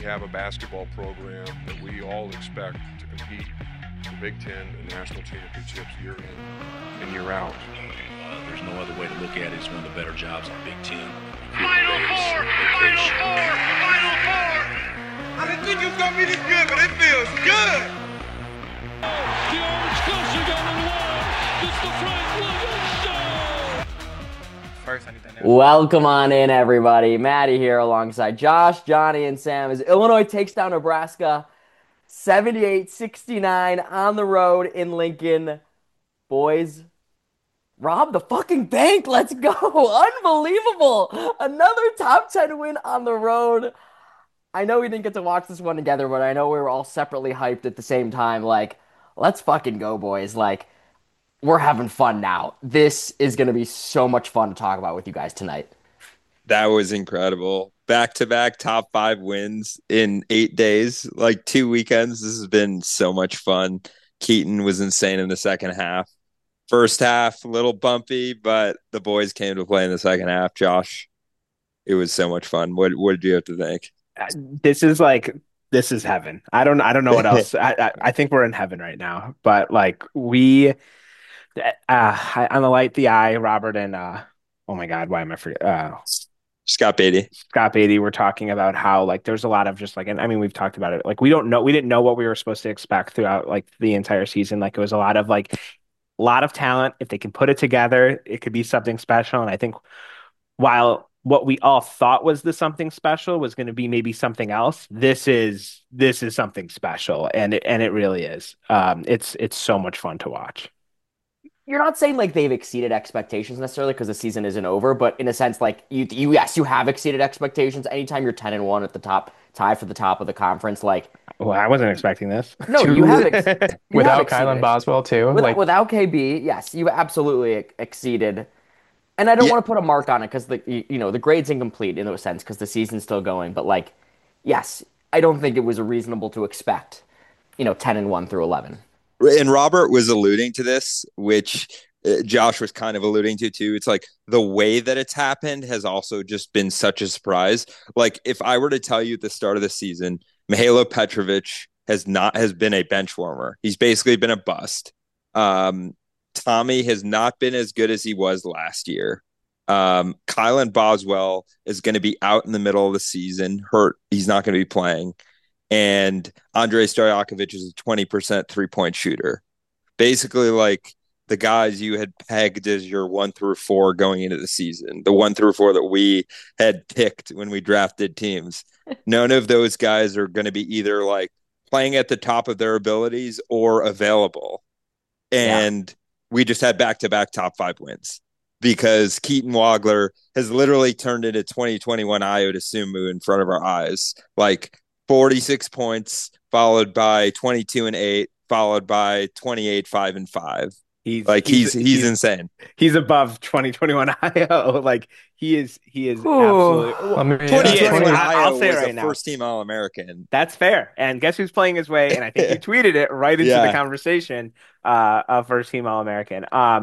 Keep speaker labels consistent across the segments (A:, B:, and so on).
A: have a basketball program that we all expect to compete for Big Ten and national championships year in and year out.
B: There's no other way to look at it. It's one of the better jobs in Big Ten.
C: Final four! Final four! Final four!
D: I didn't think it was going to be this good, but it feels good!
E: The Orange Coaster got on the wall. It's the Frank Williams Show!
F: First, I need that.
G: Welcome on in, everybody. Maddie here alongside Josh, Johnny, and Sam as Illinois takes down Nebraska 78-69 on the road in Lincoln. Boys, rob the fucking bank. Let's go. Unbelievable. Another top 10 win on the road. I know we didn't get to watch this one together, but I know we were all separately hyped at the same time. Like, let's fucking go, boys. Like, we're having fun now. This is going to be so much fun to talk about with you guys tonight.
H: That was incredible. Back-to-back top 5 wins in 8 days, like 2 weekends. This has been so much fun. Keaton was insane in the second half. First half, a little bumpy, but the boys came to play in the second half. Josh, it was so much fun. What did you have to think?
F: This is heaven. I don't know what else. I think we're in heaven right now. But like on the light, the eye, Robert and oh my God, why am I forgetting?
H: Scott Beatty.
F: Scott Beatty were talking about how like there's a lot of just like, and I mean we've talked about it. Like we didn't know what we were supposed to expect throughout like the entire season. Like it was a lot of talent. If they can put it together, it could be something special. And I think while what we all thought was the something special was going to be maybe something else, this is something special, and it really is. It's so much fun to watch.
G: You're not saying like they've exceeded expectations necessarily because the season isn't over, but in a sense, like you have exceeded expectations. Anytime you're 10-1 at the top, tie for the top of the conference, like.
F: Well, I wasn't expecting this.
G: No, you have
I: without Kylan Boswell too.
G: Without KB, yes, you absolutely exceeded. And I don't want to put a mark on it because the grade's incomplete in a sense because the season's still going. But like, yes, I don't think it was reasonable to expect, 10-1 through 11.
H: And Robert was alluding to this, which Josh was kind of alluding to too. It's like the way that it's happened has also just been such a surprise. Like if I were to tell you at the start of the season, Mihailo Petrovic has been a bench warmer. He's basically been a bust. Tommy has not been as good as he was last year. Kylan Boswell is going to be out in the middle of the season, hurt. He's not going to be playing. And Andrei Stojakovic is a 20% three-point shooter. Basically, like the guys you had pegged as your 1 through 4 going into the season, the 1 through 4 that we had picked when we drafted teams. None of those guys are going to be either like playing at the top of their abilities or available. And we just had back-to-back top 5 wins because Keaton Wagler has literally turned into 2021 Ayo Dosunmu in front of our eyes. Like 46 points, followed by 22 and 8, followed by 28, 5 and 5. He's insane.
F: He's above 2021 Ayo. Like he is absolutely.
H: I'll say it right now. First team All-American.
F: That's fair. And guess who's playing his way? And I think you tweeted it right into the conversation of first team All-American.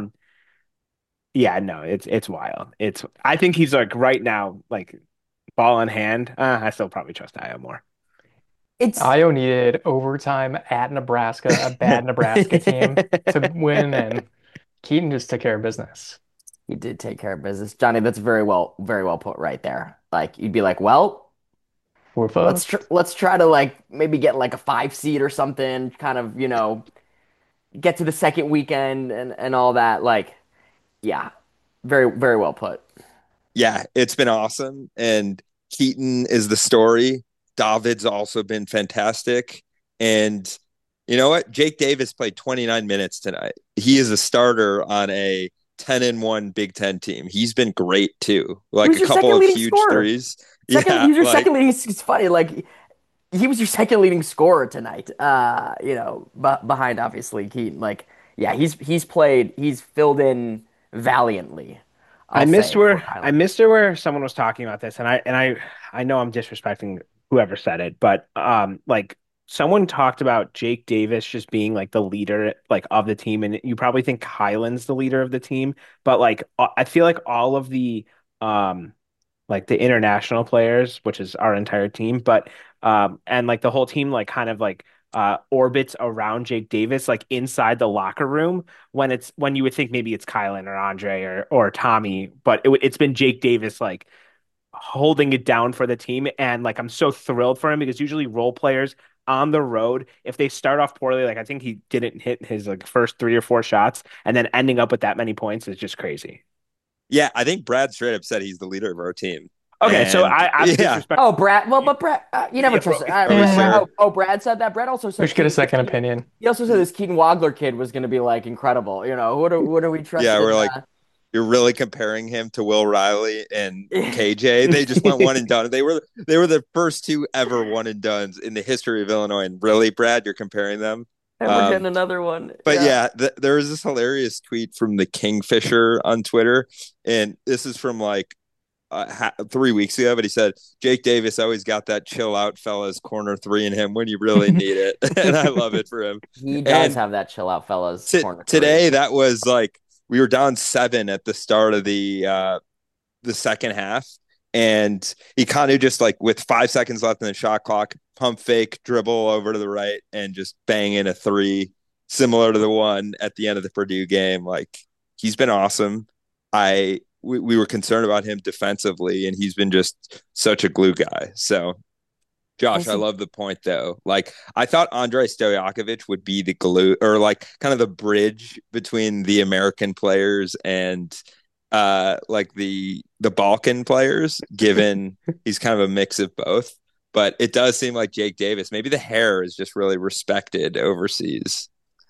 F: It's wild. I think he's like right now, like ball in hand. I still probably trust Ayo more.
I: Ayo needed overtime at Nebraska, a bad Nebraska team, to win, and Keaton just took care of business.
G: He did take care of business. Johnny, that's very well put right there. Like, you'd be like, well, let's try to like maybe get like a 5 seed or something, kind of, get to the second weekend and all that. Like, yeah, very, very well put.
H: Yeah, it's been awesome. And Keaton is the story. David's also been fantastic. And you know what? Jake Davis played 29 minutes tonight. He is a starter on a 10-1 Big Ten team. He's been great too. Like a couple of huge threes.
G: He's your second leading. It's funny. Like he was your second leading scorer tonight. Behind obviously Keaton. Like, yeah, he's played. He's filled in valiantly.
F: I missed where someone was talking about this, and I know I'm disrespecting whoever said it, but like someone talked about Jake Davis just being like the leader like of the team, and you probably think Kylan's the leader of the team, but like I feel like all of the like the international players, which is our entire team, but And like the whole team like kind of like orbits around Jake Davis like inside the locker room when you would think maybe it's Kylan or Andre or Tommy, but it's been Jake Davis like holding it down for the team. And like I'm so thrilled for him because usually role players on the road, if they start off poorly, like I think he didn't hit his like first 3 or 4 shots, and then ending up with that many points is just crazy.
H: Yeah, I think Brad straight up said he's the leader of our team.
F: Okay, so I'm
G: Oh, Brad. Well, but Brad, you never trust it. Brad said that. Brad also said
I: we should get a second opinion.
G: He also said this Keaton Wagler kid was going to be like incredible. You know, what are we trusting?
H: Yeah, we're like, you're really comparing him to Will Riley and KJ. They just went one and done. They were the first 2 ever one and dones in the history of Illinois. And really, Brad, you're comparing them.
G: And we're getting another one.
H: But there was this hilarious tweet from the Kingfisher on Twitter, and this is from like 3 weeks ago, but he said Jake Davis always got that chill out fellas corner 3 in him when you really need it. And I love it for him.
G: He does have that chill out fellas corner
H: today 3. That was like we were down 7 at the start of the second half, and he kind of just like with 5 seconds left in the shot clock, pump fake, dribble over to the right, and just bang in a 3 similar to the one at the end of the Purdue game. Like he's been awesome. We were concerned about him defensively, and he's been just such a glue guy. So, Josh, I love the point, though. Like, I thought Andrei Stojakovic would be the glue or, like, kind of the bridge between the American players and, like, the Balkan players, given he's kind of a mix of both. But it does seem like Jake Davis, maybe the hair is just really respected overseas.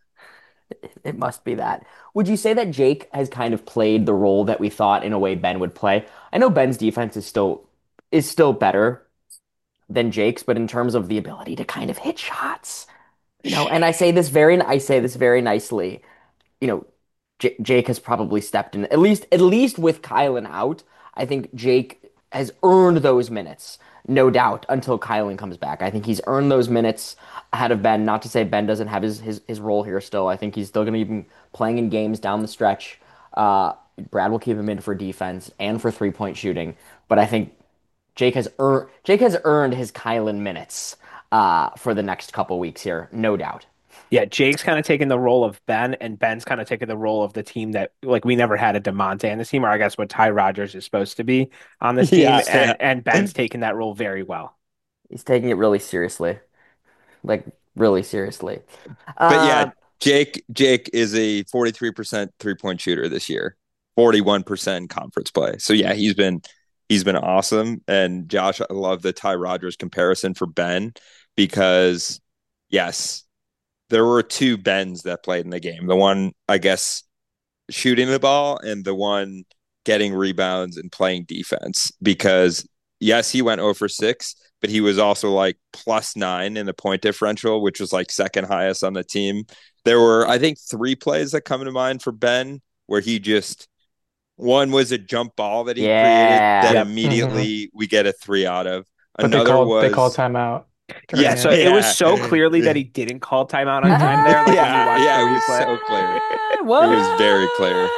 G: It must be that. Would you say that Jake has kind of played the role that we thought in a way Ben would play? I know Ben's defense is still better than Jake's, but in terms of the ability to kind of hit shots, you know, and I say this very nicely, you know, Jake has probably stepped in at least with Kylan out. I think Jake has earned those minutes, no doubt, until Kylan comes back. I think he's earned those minutes ahead of Ben. Not to say Ben doesn't have his role here still. I think he's still going to be playing in games down the stretch. Brad will keep him in for defense and for 3-point shooting. But I think Jake has earned his Kylan minutes for the next couple weeks here, no doubt.
F: Yeah, Jake's kind of taking the role of Ben, and Ben's kind of taking the role of the team that, like, we never had a DeMonte on this team, or I guess what Ty Rodgers is supposed to be on this team, and Ben's taking that role very well.
G: He's taking it really seriously, like, really seriously.
H: But yeah, Jake is a 43% 3-point shooter this year, 41% conference play. So yeah, he's been awesome. And Josh, I love the Ty Rodgers comparison for Ben because yes, there were 2 Bens that played in the game. The one, I guess, shooting the ball and the one getting rebounds and playing defense. Because, yes, he went 0 for 6, but he was also like +9 in the point differential, which was like second highest on the team. There were, I think, 3 plays that come to mind for Ben where he just – one was a jump ball that he created that immediately we get a 3 out of. Another
I: they called timeout.
F: Yeah, so it was so clearly that he didn't call timeout on time there. Like
H: it was so clear. It was very clear.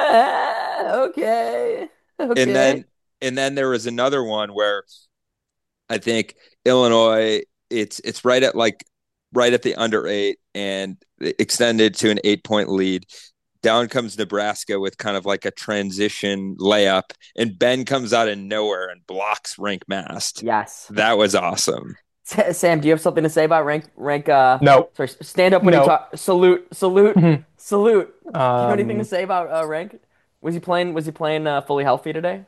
G: Okay.
H: And then there was another one where I think Illinois, it's right at the under 8 and extended to an 8-point lead. Down comes Nebraska with kind of like a transition layup, and Ben comes out of nowhere and blocks Rank Mast.
G: Yes,
H: that was awesome.
G: Sam, do you have something to say about rank?
I: No.
G: Sorry, stand up when you talk. Salute.
I: Mm-hmm.
G: Salute. Do you have anything to say about rank? Was he playing fully healthy today?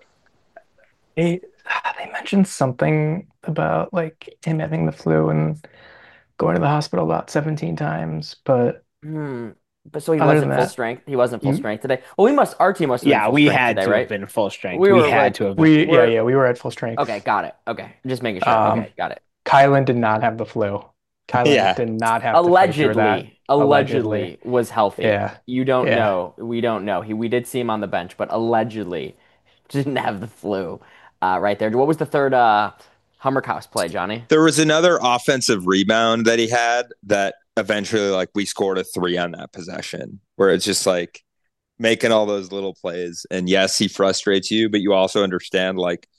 I: They mentioned something about like him having the flu and going to the hospital about 17 times, but
G: But so he wasn't full strength. He wasn't full strength today. Well, our team must have been full
F: we
G: strength
F: had
G: today,
F: to
G: right?
F: have been full strength.
G: We
F: had to have been.
I: We were at full strength.
G: Okay, got it. Okay, just making sure. Okay, got it.
I: Kylan did not have the flu. Kylan did not have
G: allegedly was healthy.
I: Yeah.
G: You don't know. We don't know. We did see him on the bench, but allegedly didn't have the flu right there. What was the third Hummerkaus play, Johnny?
H: There was another offensive rebound that he had that eventually, like, we scored a 3 on that possession where it's just like making all those little plays. And yes, he frustrates you, but you also understand, like,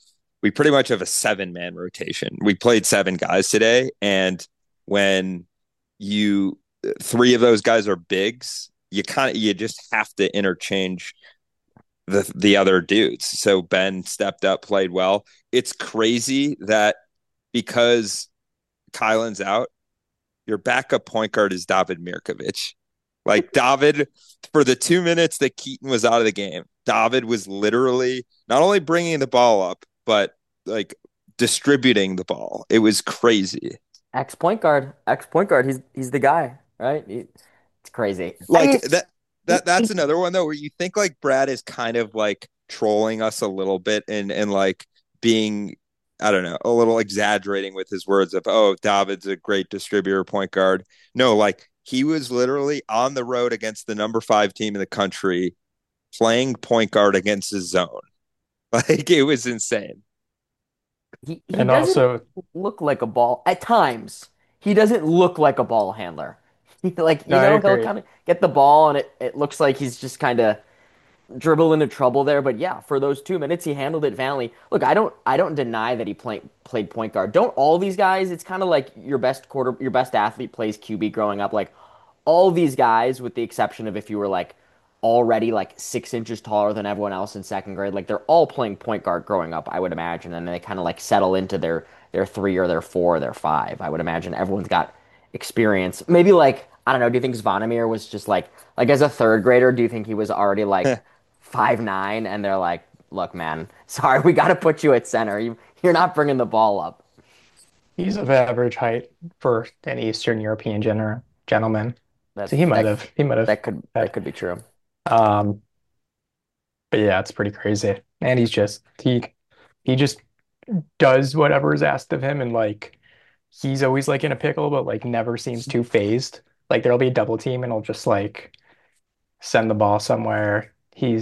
H: we pretty much have a 7-man rotation. We played 7 guys today, and when you 3 of those guys are bigs, you just have to interchange the other dudes. So Ben stepped up, played well. It's crazy that because Kylan's out, your backup point guard is David Mirkovic. Like David, for the 2 minutes that Keaton was out of the game, David was literally not only bringing the ball up, but like distributing the ball. It was crazy.
G: Ex point guard. He's the guy, right? It's crazy.
H: Like that's another one though, where you think like Brad is kind of like trolling us a little bit and like being, I don't know, a little exaggerating with his words of, oh, David's a great distributor point guard. No, like he was literally on the road against the number 5 team in the country playing point guard against his zone. Like it was insane.
G: He
I: And
G: doesn't
I: also,
G: look like a ball at times. He doesn't look like a ball handler. Like,
I: no, I
G: he'll
I: agree.
G: kind of get the ball and it looks like he's just kind of dribble into trouble there. But yeah, for those 2 minutes, he handled it valiantly. Look, I don't deny that he played point guard. Don't all these guys? It's kind of like your best athlete plays QB growing up. Like all these guys, with the exception of if you were like already like 6 inches taller than everyone else in second grade, like they're all playing point guard growing up, I would imagine, and they kind of like settle into their 3 or their 4 or their 5. I would imagine everyone's got experience. Maybe like I don't know. Do you think Zvonimir was just like as a third grader? Do you think he was already like 5'9", and they're like, "Look, man, sorry, we got to put you at center. You're not bringing the ball up."
I: He's of average height for an Eastern European gentleman. So he might have
G: That
I: had.
G: could be true.
I: Um, but yeah, it's pretty crazy. And he just does whatever is asked of him, and like he's always like in a pickle, but like never seems too phased. Like there'll be a double team and he'll just like send the ball somewhere.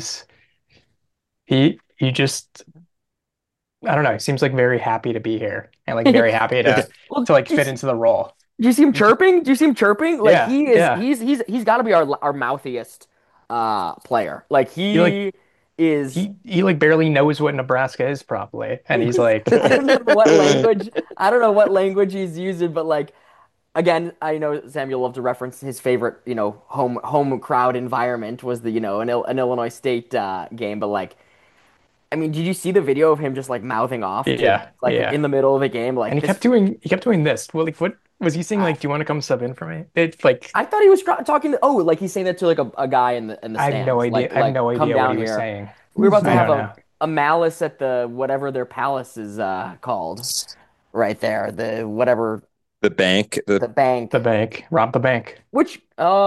I: He just, I don't know, he seems like very happy to be here and like very happy to
G: Well,
I: to like fit into the role.
G: do you see him chirping? Do you see him chirping? Like
I: Yeah,
G: he is
I: yeah.
G: he's got to be our mouthiest player. Like
I: He like
G: he is.
I: he like barely knows what Nebraska is properly. And he's like
G: I don't know what language. I don't know what language he's using, but like again, I know Sam, you'll love to reference his favorite, home crowd environment was the, an Illinois State game, but like, I mean, did you see the video of him just like mouthing off to
I: yeah,
G: like
I: yeah.
G: in the middle of the game, like
I: And
G: this?
I: he kept doing this. Well, like what was he saying? Like, do you want to come sub in for me? It's like
G: I thought he was talking to, oh, like he's saying that to like a guy in the
I: I have no
G: stands,
I: idea. I have no
G: come
I: idea what
G: down
I: he was
G: here.
I: saying.
G: We were about to
I: I
G: have
I: don't know.
G: a malice at the whatever their palace is called right there, the whatever
H: The bank,
G: the bank,
I: The bank, rob the bank.
G: which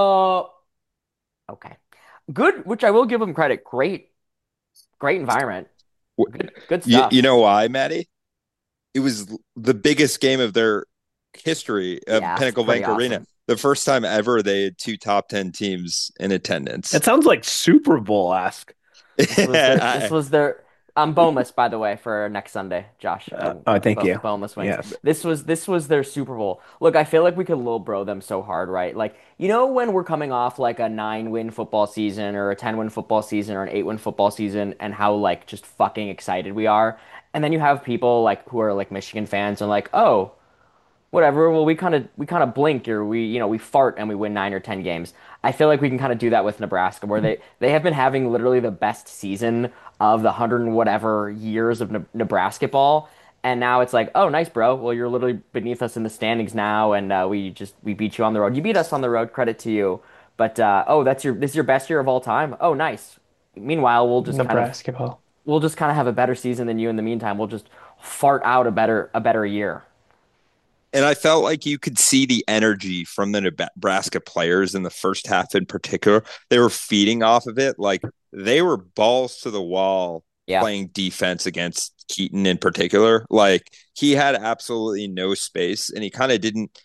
G: okay, good. Which I will give him credit. Great environment. Good
H: you,
G: stuff.
H: you know why, Maddie? It was the biggest game of their history of
G: Yeah, it's
H: Pinnacle
G: pretty
H: Bank Arena.
G: awesome.
H: The first time ever they had 2 top 10 teams in attendance.
F: It sounds like Super Bowl-esque.
G: This was their. I'm boneless, by the way, for next Sunday, Josh.
F: Thank you.
G: Boneless wings.
F: Yes.
G: This was their Super Bowl. Look, I feel like we could little bro them so hard, right? Like when we're coming off like a 9-win football season or a 10-win football season or an 8-win football season, and how like just fucking excited we are, and then you have people like who are like Michigan fans and like, oh, whatever. Well, we kind of blink or we fart and we win 9 or 10 games. I feel like we can kind of do that with Nebraska, where they have been having literally the best season of the 100 and whatever years of Nebraska ball, and now it's like, oh, nice, bro. Well, you're literally beneath us in the standings now, and we beat you on the road. You beat us on the road. Credit to you. But oh, this is your best year of all time. Oh, nice. Meanwhile,
I: Nebraska ball.
G: we'll just kind of have a better season than you in the meantime. We'll just fart out a better year.
H: And I felt like you could see the energy from the Nebraska players in the first half in particular. They were feeding off of it. Like they were balls to the wall
G: Yeah.
H: playing defense against Keaton in particular. Like he had absolutely no space and he kind of didn't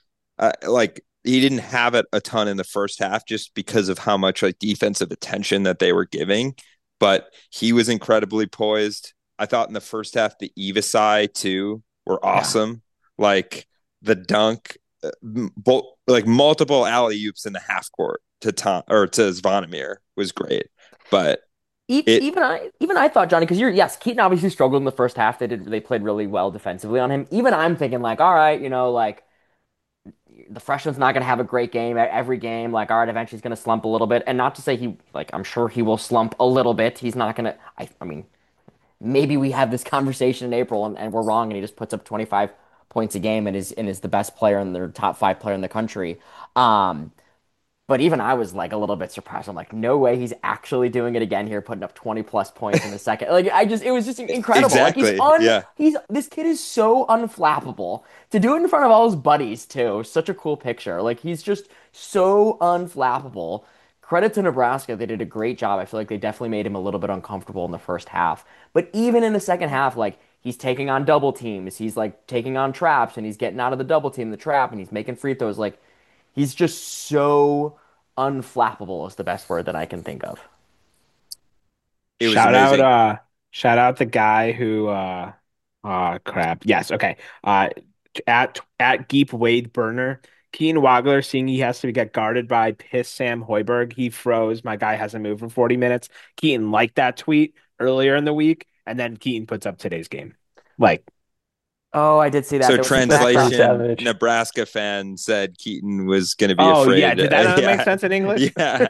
H: he didn't have it a ton in the first half just because of how much like defensive attention that they were giving. But he was incredibly poised. I thought in the first half, the Evasai too were awesome. Yeah. Like the dunk, like multiple alley oops in the half court to Zvonimir was great. But It
G: Even I thought Johnny, because yes, Keaton obviously struggled in the first half. They played really well defensively on him. Even I'm thinking like, all right, like the freshman's not going to have a great game every game. Like, all right, eventually he's going to slump a little bit. And not to say I'm sure he will slump a little bit. He's not going to, I mean, maybe we have this conversation in April and we're wrong and he just puts up 25 points a game and is the best player and the top 5 player in the country. But even I was like a little bit surprised. I'm like, no way he's actually doing it again here, putting up 20 plus points in the second. Like it was just incredible.
H: Exactly.
G: Like this kid is so unflappable. To do it in front of all his buddies too. Such a cool picture. Like he's just so unflappable. Credit to Nebraska. They did a great job. I feel like they definitely made him a little bit uncomfortable in the first half. But even in the second half, like he's taking on double teams. He's like taking on traps and he's getting out of the double team, the trap, and he's making free throws. Like he's just so unflappable is the best word that I can think of.
H: It was amazing.
F: Shout out the guy who crap. Yes, okay. At Geep Wade Burner. Keaton Wagler seeing he has to get guarded by piss Sam Hoiberg. He froze. My guy hasn't moved for 40 minutes. Keaton liked that tweet earlier in the week, and then Keaton puts up today's game. Like,
G: oh, I did see that.
H: So
G: There was some
H: translation,
I: Savage.
H: Nebraska fan said Keaton was going to be
F: oh
H: afraid.
F: yeah, did that not make sense in English?
H: Yeah.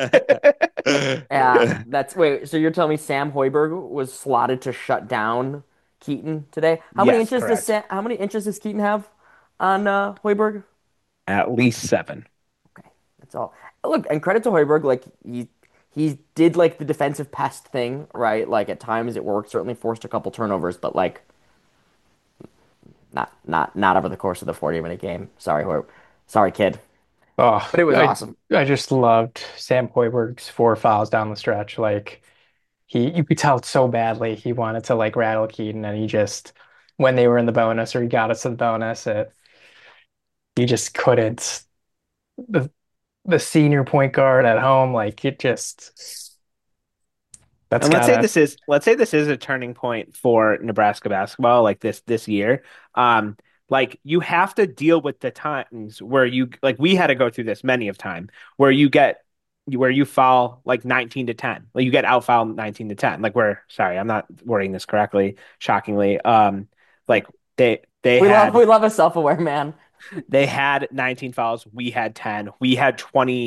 G: Yeah, wait. So you're telling me Sam Hoiberg was slotted to shut down Keaton today?
F: Yes, correct.
G: How many inches does Keaton have on Hoiberg?
F: At least 7.
G: Okay, that's all. Look, and credit to Hoiberg, like he did like the defensive pest thing, right? Like at times it worked. Certainly forced a couple turnovers, but like not over the course of the 40-minute game. Sorry, kid.
I: Oh,
G: But it was awesome.
I: I just loved Sam Hoiberg's 4 fouls down the stretch. Like you could tell so badly he wanted to like rattle Keaton, and he just when they were in the bonus or he got us to the bonus, he just couldn't. The the senior point guard at home, like it just that's
F: And
I: gotta.
F: let's say this is a turning point for Nebraska basketball, like this year. Like you have to deal with the times where you like we had to go through this many of time where you foul like 19 to 10. Like you get out fouled 19 to 10. Like we're sorry, I'm not wording this correctly, shockingly. Like they had
G: We love a self-aware man.
F: they had 19 fouls. We had 10. We had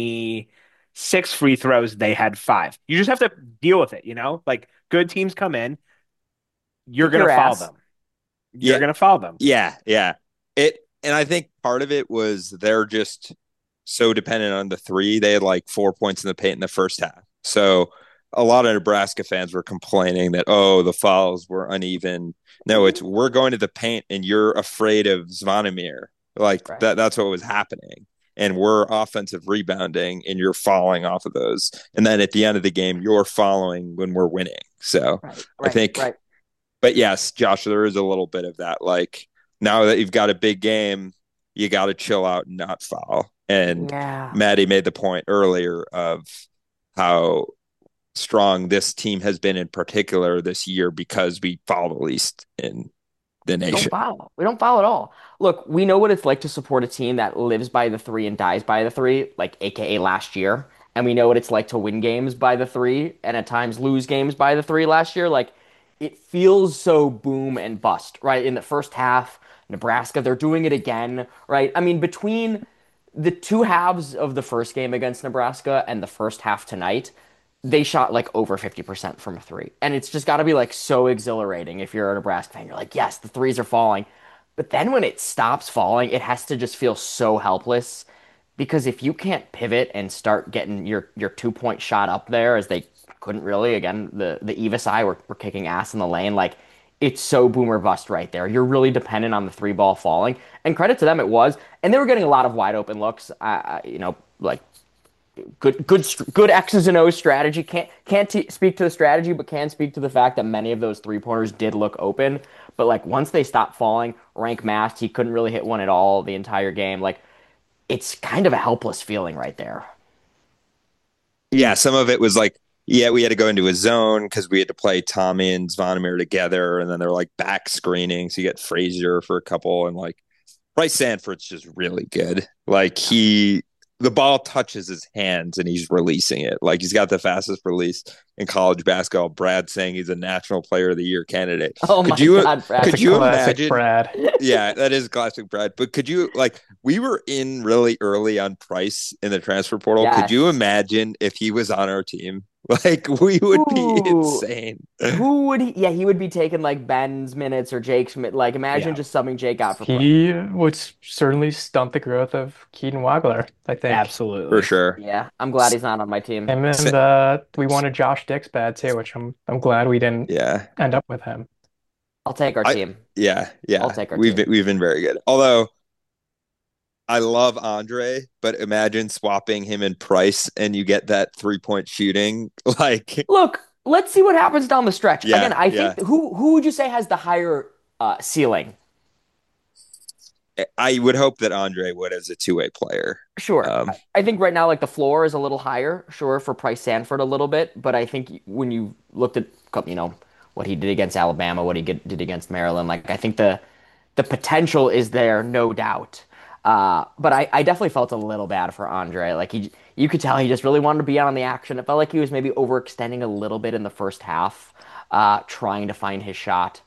F: 26 free throws. They had 5. You just have to deal with it, you know? Like good teams come in, you're
G: Kick
F: going
G: your
F: to foul
G: ass.
F: them. You're
H: Yeah.
F: going to foul them.
H: Yeah. And I think part of it was they're just so dependent on the three. They had like 4 points in the paint in the first half. So a lot of Nebraska fans were complaining that, oh, the fouls were uneven. No, it's we're going to the paint and you're afraid of Zvonimir. Like
G: Right.
H: that's what was happening. And we're offensive rebounding and you're falling off of those. And then at the end of the game, you're following when we're winning. So I think,
G: Right.
H: but yes, Josh, there is a little bit of that. Like now that you've got a big game, you got to chill out and not foul. And
G: Yeah.
H: Maddie made the point earlier of how strong this team has been in particular this year because we foul the least in the
G: We don't
H: nation.
G: foul. We don't foul at all. Look, we know what it's like to support a team that lives by the three and dies by the three, like AKA last year. And we know what it's like to win games by the three and at times lose games by the three last year. Like it feels so boom and bust, right? In the first half, Nebraska, they're doing it again, right? I mean, between the two halves of the first game against Nebraska and the first half tonight, they shot like over 50% from a three. And it's just got to be like so exhilarating if you're a Nebraska fan. You're like, yes, the threes are falling. But then when it stops falling, it has to just feel so helpless because if you can't pivot and start getting your 2 point shot up there, as they couldn't really, again, the Evis I were kicking ass in the lane, like it's so boomer bust right there. You're really dependent on the three ball falling. And credit to them, it was. And they were getting a lot of wide open looks. Like good X's and O's strategy. Can't speak to the strategy, but can speak to the fact that many of those 3 pointers did look open. But like once they stopped falling, Rank masked, he couldn't really hit one at all the entire game. Like it's kind of a helpless feeling right there.
H: Yeah, some of it was like, yeah, we had to go into a zone because we had to play Tommy and Zvonimir together, and then they're like back screening. So you get Frazier for a couple, and like Bryce Sanford's just really good. Like the ball touches his hands and he's releasing it. Like he's got the fastest release in college basketball. Brad saying he's a National Player of the Year candidate.
G: Oh my God, Brad.
H: Could you
I: Classic
H: imagine?
I: Brad.
H: Yeah, that is classic Brad. But could you we were in really early on Price in the transfer portal.
G: Yes.
H: Could you imagine if he was on our team? Like we would be
G: Ooh.
H: insane.
G: Who would he? Yeah, he would be taking like Ben's minutes or Jake's. Like, imagine
F: Yeah.
G: just subbing Jake out for play.
I: He would certainly stunt the growth of Keaton Wagler, I think.
F: Absolutely.
H: For sure.
G: Yeah, I'm glad he's not on my team.
I: Him and we wanted Josh Dix bad too, which I'm glad we didn't
H: Yeah.
I: end up with him.
G: I'll take our team.
H: Yeah.
G: I'll take our
H: We've
G: team.
H: been very good. Although I love Andre, but imagine swapping him and Price and you get that 3-point shooting. Like
G: Look, let's see what happens down the stretch.
H: Yeah,
G: Again, I
H: yeah.
G: think who would you say has the higher ceiling?
H: I would hope that Andre would as a two-way player.
G: Sure. I think right now, like the floor is a little higher, sure, for Price Sanford a little bit. But I think when you looked at, what he did against Alabama, what he did against Maryland, like I think the potential is there, no doubt. But I definitely felt a little bad for Andre. Like you could tell he just really wanted to be on the action. It felt like he was maybe overextending a little bit in the first half, trying to find his shot.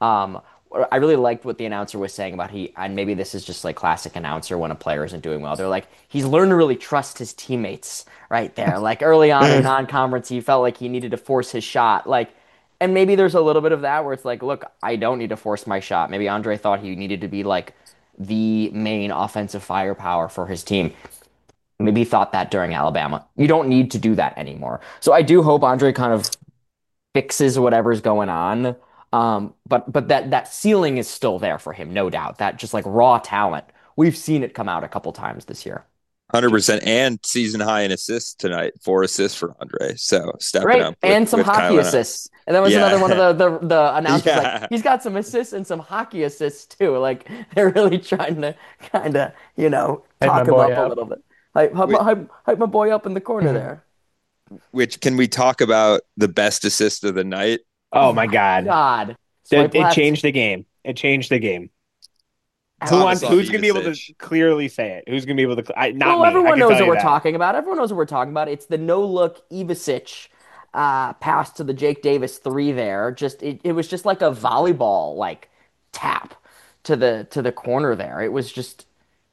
G: I really liked what the announcer was saying about and maybe this is just like classic announcer when a player isn't doing well. They're like, he's learned to really trust his teammates right there. Like early on in non-conference, he felt like he needed to force his shot. And maybe there's a little bit of that where it's like, look, I don't need to force my shot. Maybe Andre thought he needed to be like the main offensive firepower for his team. Maybe he thought that during Alabama. You don't need to do that anymore. So I do hope Andre kind of fixes whatever's going on. But that ceiling is still there for him, no doubt. That just like raw talent. We've seen it come out a couple times this year.
H: 100%, and season high in assists tonight. 4 assists for Andre. So stepping
G: Right,
H: up.
G: and some
H: with
G: hockey
H: Kyle
G: assists. And that was
H: Yeah.
G: another one of the announcers.
H: Yeah.
G: Like, he's got some assists and some hockey assists too. Like they're really trying to kind of, talk him up a little bit. Hype my boy up in the corner there.
H: Which can we talk about the best assist of the night?
F: Oh my God.
G: God.
F: It changed the game. It changed the game. Who's going to be able to clearly say it? Who's going to be able to? Not me.
G: Everyone knows what we're
F: that.
G: talking about. Everyone knows what we're talking about. It's the no-look Ivasic pass to the Jake Davis 3 there. Just it was just like a volleyball like tap to the corner there. It was just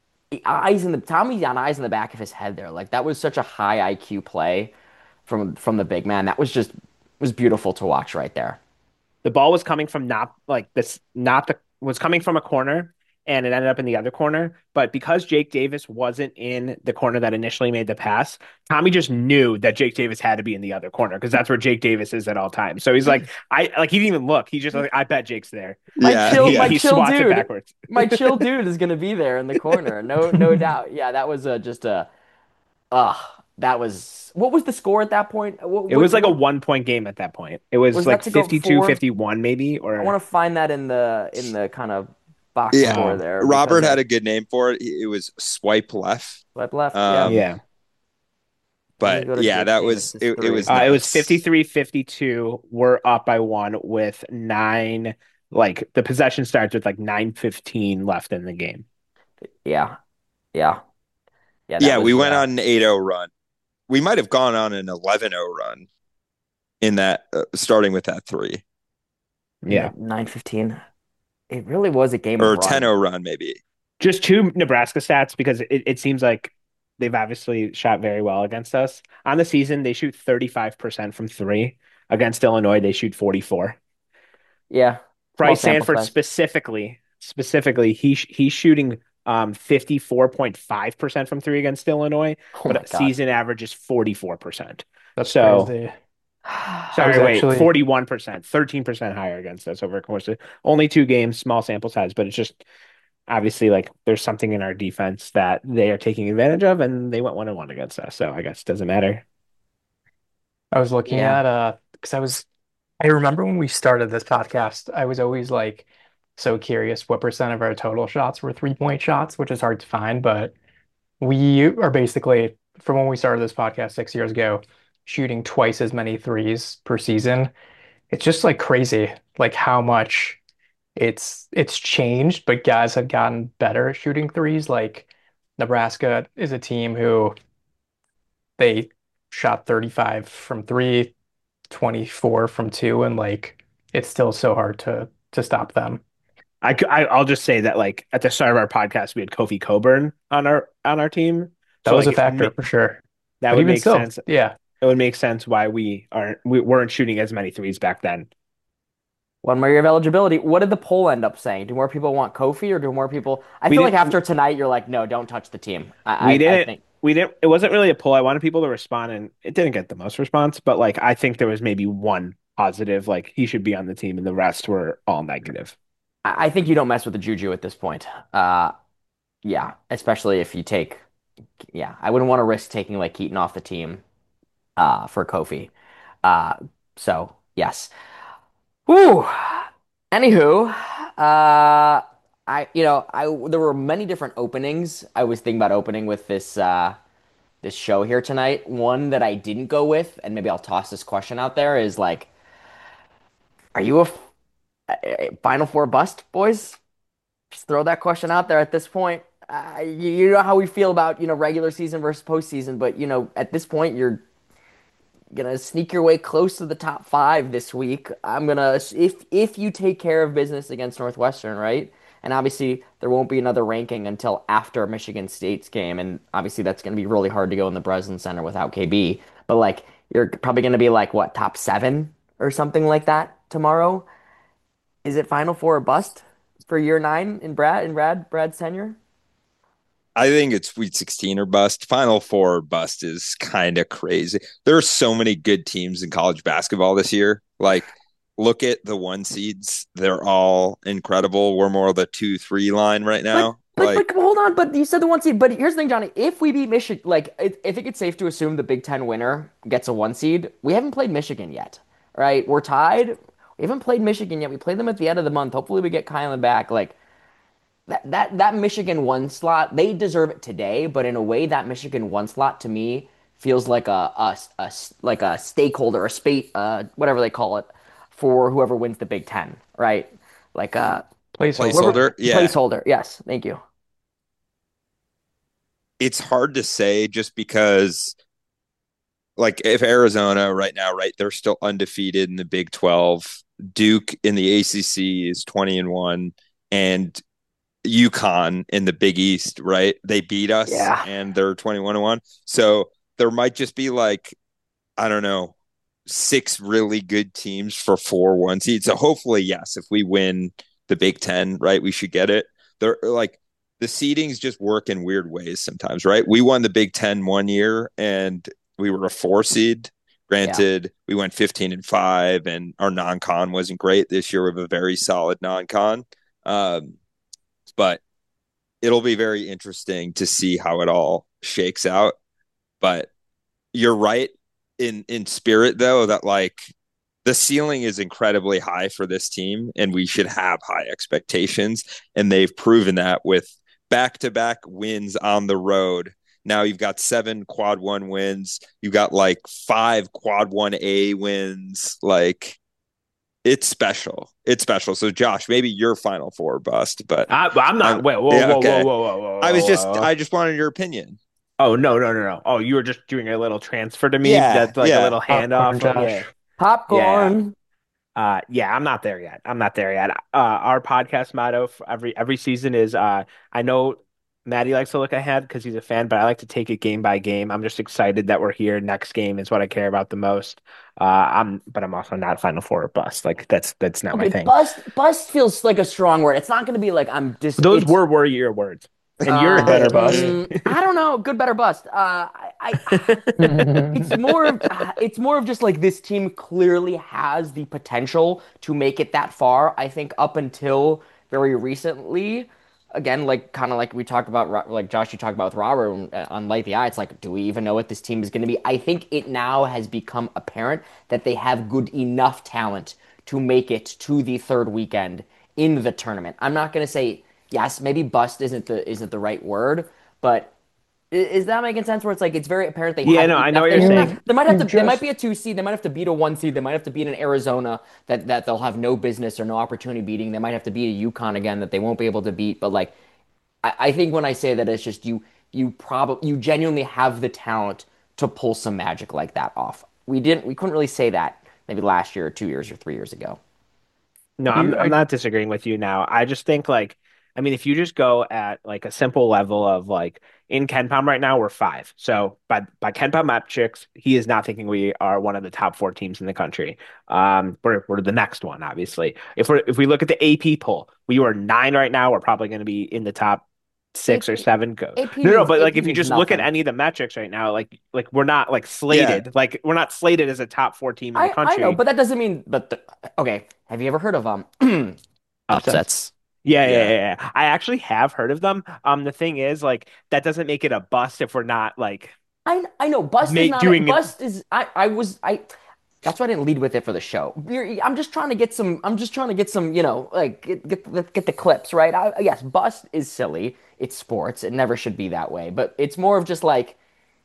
G: Tommy's on eyes in the back of his head there. Like that was such a high IQ play from the big man. That was beautiful to watch right there.
F: The ball was coming from was coming from a corner, and it ended up in the other corner. But because Jake Davis wasn't in the corner that initially made the pass, Tommy just knew that Jake Davis had to be in the other corner because that's where Jake Davis is at all times. So he's like, he didn't even look. He's just like, I bet Jake's there.
G: My chill dude,
F: backwards.
G: My chill dude is gonna be there in the corner, no doubt. Yeah, that was what was the score at that point?
F: It was like a 1-point game at that point. It was like 52-51 maybe. Or
G: I want to find that in the kind of box score there.
H: Robert had a good name for it. It was swipe left.
G: Swipe left.
F: Yeah.
H: But yeah, that was it. It was
F: 53-52. We're up by 1 with 9. Like the possession starts with like 9:15 left in the game.
G: Yeah.
H: We went on an 8-0 run. We might have gone on an 11-0 run in that, starting with that 3.
F: Yeah.
G: 9:15. It really was a game
H: or
G: of
H: 10-0 run, maybe.
F: Just 2 Nebraska stats because it seems like they've obviously shot very well against us. On the season, they shoot 35% from 3. Against Illinois, they shoot 44.
G: Yeah.
F: Price Sanford specifically, he's shooting 54.5% from 3 against Illinois, but season average is 44%.
I: That's crazy.
F: Sorry, wait, 41%, 13% higher against us over a course of only 2 games, small sample size, but it's just obviously like there's something in our defense that they are taking advantage of, and they went 1-1 against us. So I guess it doesn't matter.
I: I was looking at because I remember when we started this podcast, I was always like so curious what percent of our total shots were 3-point shots, which is hard to find, but we are basically, from when we started this podcast 6 years ago, shooting twice as many threes per season. It's just like crazy, like how much it's changed, but guys have gotten better at shooting threes. Like Nebraska is a team who they shot 35 from three, 24 from two, and like it's still so hard to stop them.
F: I'll just say that like at the start of our podcast, we had Kofi Coburn on our team,
I: That
F: so
I: was
F: like
I: a factor for sure.
F: that
I: But
F: would
I: even
F: make
I: still,
F: sense.
I: yeah.
F: It would make sense why we weren't shooting as many threes back then.
G: 1 more year of eligibility. What did the poll end up saying? Do more people want Kofi or do more people? I
F: We
G: feel like
F: didn't
G: after tonight, you're like, no, don't touch the team.
F: we
G: I
F: didn't
G: think
F: we didn't it wasn't really a poll. I wanted people to respond and it didn't get the most response, but like I think there was maybe one positive, like he should be on the team, and the rest were all negative.
G: I think you don't mess with the juju at this point. Yeah, especially if you take. Yeah, I wouldn't want to risk taking like Keaton off the team for Kofi. Uh, so yes. Whew. Anywho, I there were many different openings. I was thinking about opening with this show here tonight. One that I didn't go with, and maybe I'll toss this question out there, is like, are you a Final Four bust, boys? Just throw that question out there at this point. You know how we feel about regular season versus postseason, but at this point you're gonna sneak your way close to the top five this week. I'm gonna if you take care of business against Northwestern, right? And obviously there won't be another ranking until after Michigan State's game, and obviously that's gonna be really hard to go in the Breslin Center without KB. But like you're probably gonna be like what, top seven or something like that tomorrow. Is it Final Four or bust for year nine in Brad's tenure?
H: I think it's Sweet 16 or bust. Final Four or bust is kind of crazy. There are so many good teams in college basketball this year. Like, look at the one seeds. They're all incredible. We're more of the 2-3 line right now.
G: But hold on. But you said the one seed. But here's the thing, Johnny. If we beat Michigan, like, if it gets safe to assume the Big Ten winner gets a one seed, we haven't played Michigan yet, right? We're tied. We haven't played Michigan yet. We play them at the end of the month. Hopefully, we get Kylan back. Like, that Michigan one slot, they deserve it today, but in a way, that Michigan one slot to me feels like a stakeholder, a spate, whatever they call it, for whoever wins the Big Ten, right? Like a
H: placeholder. Yeah,
G: placeholder. Yes, thank you.
H: It's hard to say just because, like, if Arizona right now, right, they're still undefeated in the Big 12. Duke in the ACC is 20-1, and UConn in the Big East, right? They beat us, and they're 21-1. So there might just be like, I don't know, 6 really good teams for 4 one seeds. So hopefully, yes, if we win the Big Ten, right, we should get it. They're like the seedings just work in weird ways sometimes, right? We won the Big Ten one year and we were a 4 seed. Granted, we went 15-5, and our non-con wasn't great. This year we have a very solid non-con. But it'll be very interesting to see how it all shakes out. But you're right in spirit, though, that like the ceiling is incredibly high for this team, and we should have high expectations. And they've proven that with back-to-back wins on the road. Now you've got 7 quad 1 wins. You've got like 5 quad 1A wins. Like, it's special. It's special. So, Josh, maybe your Final Four bust, but
F: I'm not. Wait, whoa,
H: yeah,
F: whoa,
H: okay.
F: whoa, whoa, whoa, whoa, whoa.
H: I just wanted your opinion.
F: Oh, no. Oh, you were just doing a little transfer to me.
H: Yeah,
F: That's like a little handoff.
I: Josh.
G: Popcorn.
F: Yeah, I'm not there yet. Our podcast motto for every season is I know Maddie likes to look ahead because he's a fan, but I like to take it game by game. I'm just excited that we're here. Next game is what I care about the most. But I'm also not Final Four or bust. Like that's not my thing.
G: Bust feels like a strong word. It's not going to be like I'm just.
F: Those were your words, and you're a better bust.
G: I don't know. Good, better bust. It's more of just like this team clearly has the potential to make it that far. I think up until very recently. Again, like kind of like we talked about, like Josh, you talked about with Robert on Light the Eye. It's like, do we even know what this team is going to be? I think it now has become apparent that they have good enough talent to make it to the third weekend in the tournament. I'm not going to say yes, maybe bust isn't the right word, but is that making sense? Where it's like it's very apparent they have
F: I know what you're saying.
G: They might have to. They might be a 2 seed. They might have to beat a 1 seed. They might have to beat an Arizona that they'll have no business or no opportunity beating. They might have to beat a UConn again that they won't be able to beat. But like, I think when I say that, it's just you genuinely have the talent to pull some magic like that off. We couldn't really say that maybe last year or 2 years or 3 years ago.
F: No, I'm not disagreeing with you now. I just think like, I mean, if you just go at like a simple level of like in KenPom right now, we're five. So by KenPom metrics, he is not thinking we are one of the top four teams in the country. We're the next one, obviously. If we look at the AP poll, we were nine right now. We're probably going to be in the top six or seven. No, but like if you just look at any of the metrics right now, like we're not like slated, like we're not slated as a top four team in the country.
G: I know, but that doesn't mean. Okay, have you ever heard of upsets?
F: Yeah. I actually have heard of them. The thing is, like, that doesn't make it a bust if we're not like.
G: I know bust is not bust is. That's why I didn't lead with it for the show. I'm just trying to get some. Like get the clips right. Yes, bust is silly. It's sports. It never should be that way. But it's more of just like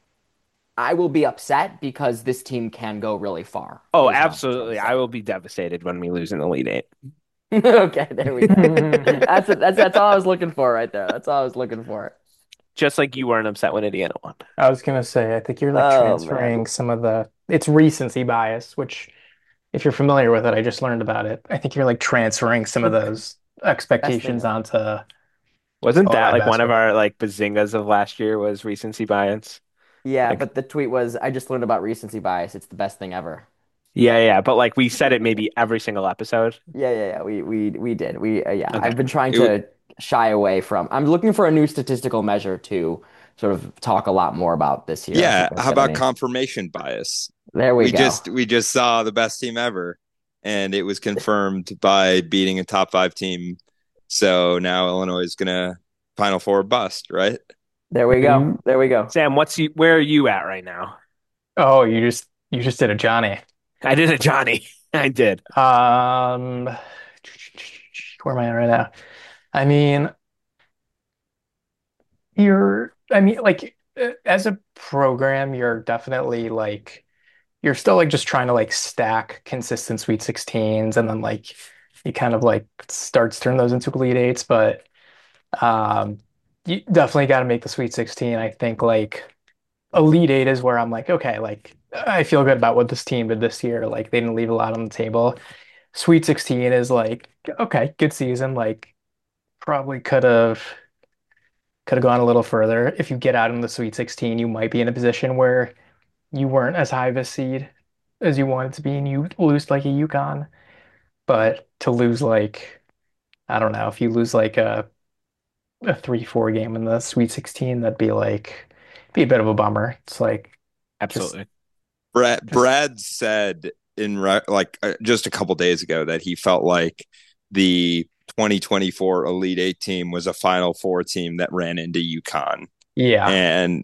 G: I will be upset because this team can go really far.
F: Oh, absolutely! I will be devastated when we lose in the Elite Eight.
G: Okay, there we go. That's all I was looking for right there. That's all I was looking for.
F: Just like you weren't upset when Indiana won.
I: I was gonna say, I think you're like transferring some of it's recency bias, which if you're familiar with it, I just learned about it. I think you're like transferring some of those expectations onto.
F: Wasn't that like one of our like bazingas of last year was recency bias?
G: Yeah, but the tweet was, I just learned about recency bias. It's the best thing ever.
F: Yeah. But like we said it maybe every single episode.
G: Yeah. We did. Okay. I've been trying to shy away from. I'm looking for a new statistical measure to sort of talk a lot more about this year.
H: Yeah. How about confirmation bias?
G: There we go.
H: We just saw the best team ever, and it was confirmed by beating a top 5 team. So now Illinois is gonna Final Four bust, right?
G: There we go. There we go.
F: Sam, where are you at right now?
I: Oh, you just did a Johnny.
F: I did a Johnny. I did.
I: Where am I at right now? I mean, like as a program, you're definitely like you're still like just trying to like stack consistent Sweet 16s and then like you kind of like starts turn those into Elite Eights, but you definitely got to make the Sweet 16. I think like Elite Eight is where I'm like, okay, like I feel good about what this team did this year. Like they didn't leave a lot on the table. Sweet 16 is like, okay, good season. Like probably could have gone a little further. If you get out in the Sweet 16, you might be in a position where you weren't as high of a seed as you wanted to be, and you lose like a UConn. But to lose like, I don't know, if you lose like a 3-4 game in the Sweet 16, that'd be a bit of a bummer. It's like
F: absolutely.
H: Brad said just a couple days ago that he felt like the 2024 Elite Eight team was a Final Four team that ran into UConn.
I: Yeah.
H: And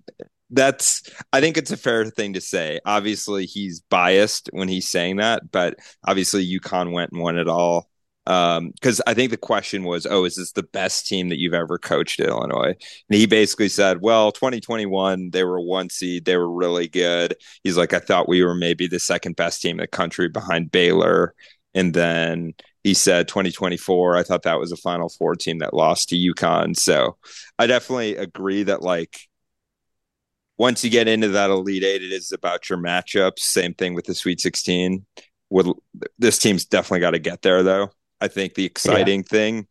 H: I think it's a fair thing to say. Obviously, he's biased when he's saying that, but obviously UConn went and won it all. Because I think the question was, is this the best team that you've ever coached at Illinois? And he basically said, well, 2021, they were 1 seed. They were really good. He's like, I thought we were maybe the second best team in the country behind Baylor. And then he said 2024, I thought that was a Final Four team that lost to UConn. So I definitely agree that like once you get into that Elite Eight, it is about your matchups. Same thing with the Sweet 16. This team's definitely got to get there, though. I think the exciting thing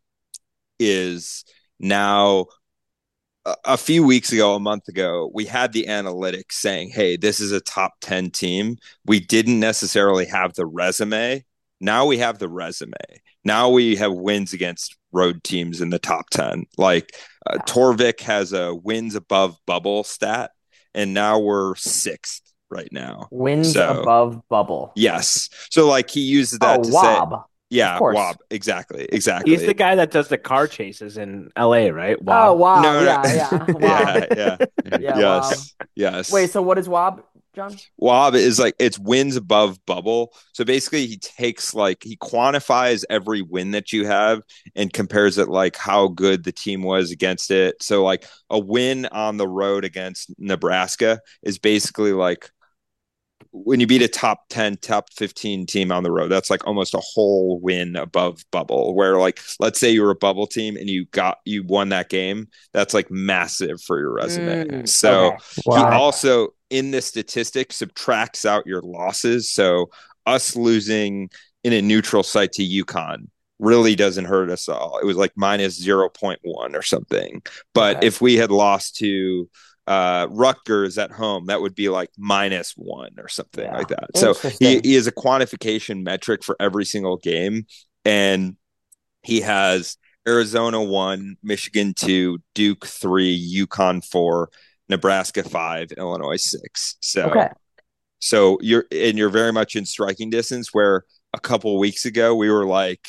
H: is now a few weeks ago, a month ago, we had the analytics saying, hey, this is a top 10 team. We didn't necessarily have the resume. Now we have the resume. Now we have wins against road teams in the top 10. Like Torvik has a wins above bubble stat, and now we're 6th right now.
G: Wins above bubble.
H: Yes. So like he uses that to
G: Wob.
H: say. Yeah, Wob. Exactly.
F: He's the guy that does the car chases in LA, right?
G: Wob. Oh, wow.
H: No.
G: Yeah. Wob.
H: Yes.
G: Wait, so what is Wob, John?
H: Wob is like it's wins above bubble. So basically he takes like he quantifies every win that you have and compares it like how good the team was against it. So like a win on the road against Nebraska is basically like when you beat a top 10, top 15 team on the road, that's like almost a whole win above bubble. Where like, let's say you were a bubble team and you won that game, that's like massive for your resume. So he also in this statistic subtracts out your losses. So us losing in a neutral site to UConn really doesn't hurt us all. It was like minus 0.1 or something. But if we had lost to Rutgers at home, that would be like -1 or something like that. So he is a quantification metric for every single game. And he has Arizona 1, Michigan 2, Duke 3, UConn 4, Nebraska 5, Illinois 6. So you're very much in striking distance, where a couple weeks ago we were like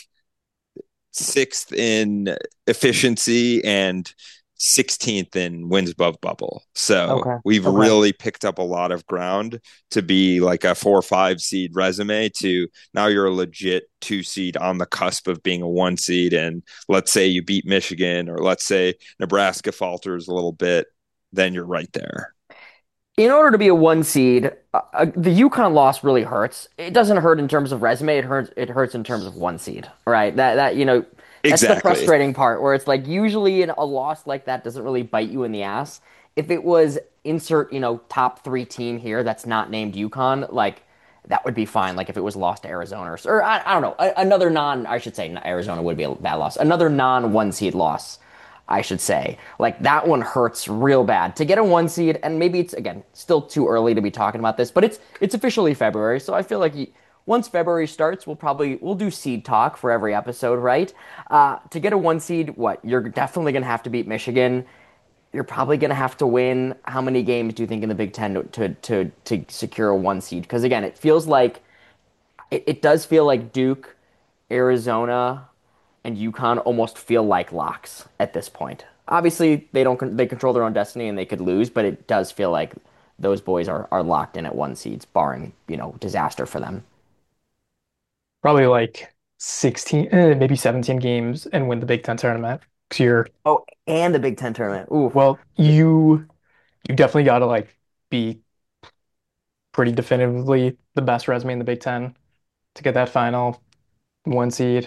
H: 6th in efficiency and 16th in wins above bubble. So we've really picked up a lot of ground to be like a 4 or 5 seed resume to now you're a legit 2 seed on the cusp of being a 1 seed. And let's say you beat Michigan, or let's say Nebraska falters a little bit, then you're right there.
G: In order to be a 1 seed, the UConn loss really hurts. It doesn't hurt in terms of resume. It hurts in terms of 1 seed, right? That that's the frustrating part, where it's like usually a loss like that doesn't really bite you in the ass. If it was insert, top 3 team here that's not named UConn, like that would be fine. Like if it was lost to Arizona or I don't know, another I should say Arizona would be a bad loss. Another non-1 seed loss, I should say. Like that one hurts real bad. To get a 1 seed, and maybe it's again still too early to be talking about this, but it's officially February, so I feel like once February starts, we'll do seed talk for every episode, right? To get a 1 seed, you're definitely gonna have to beat Michigan. You're probably gonna have to win. How many games do you think in the Big Ten to secure a 1 seed? Because again, it feels like it does feel like Duke, Arizona, and UConn almost feel like locks at this point. Obviously, they control their own destiny and they could lose, but it does feel like those boys are locked in at 1 seeds, barring disaster for them.
I: Probably like 16, maybe 17 games and win the Big Ten tournament.
G: And the Big Ten tournament. Ooh.
I: Well, you definitely got to like be pretty definitively the best resume in the Big Ten to get that final 1 seed.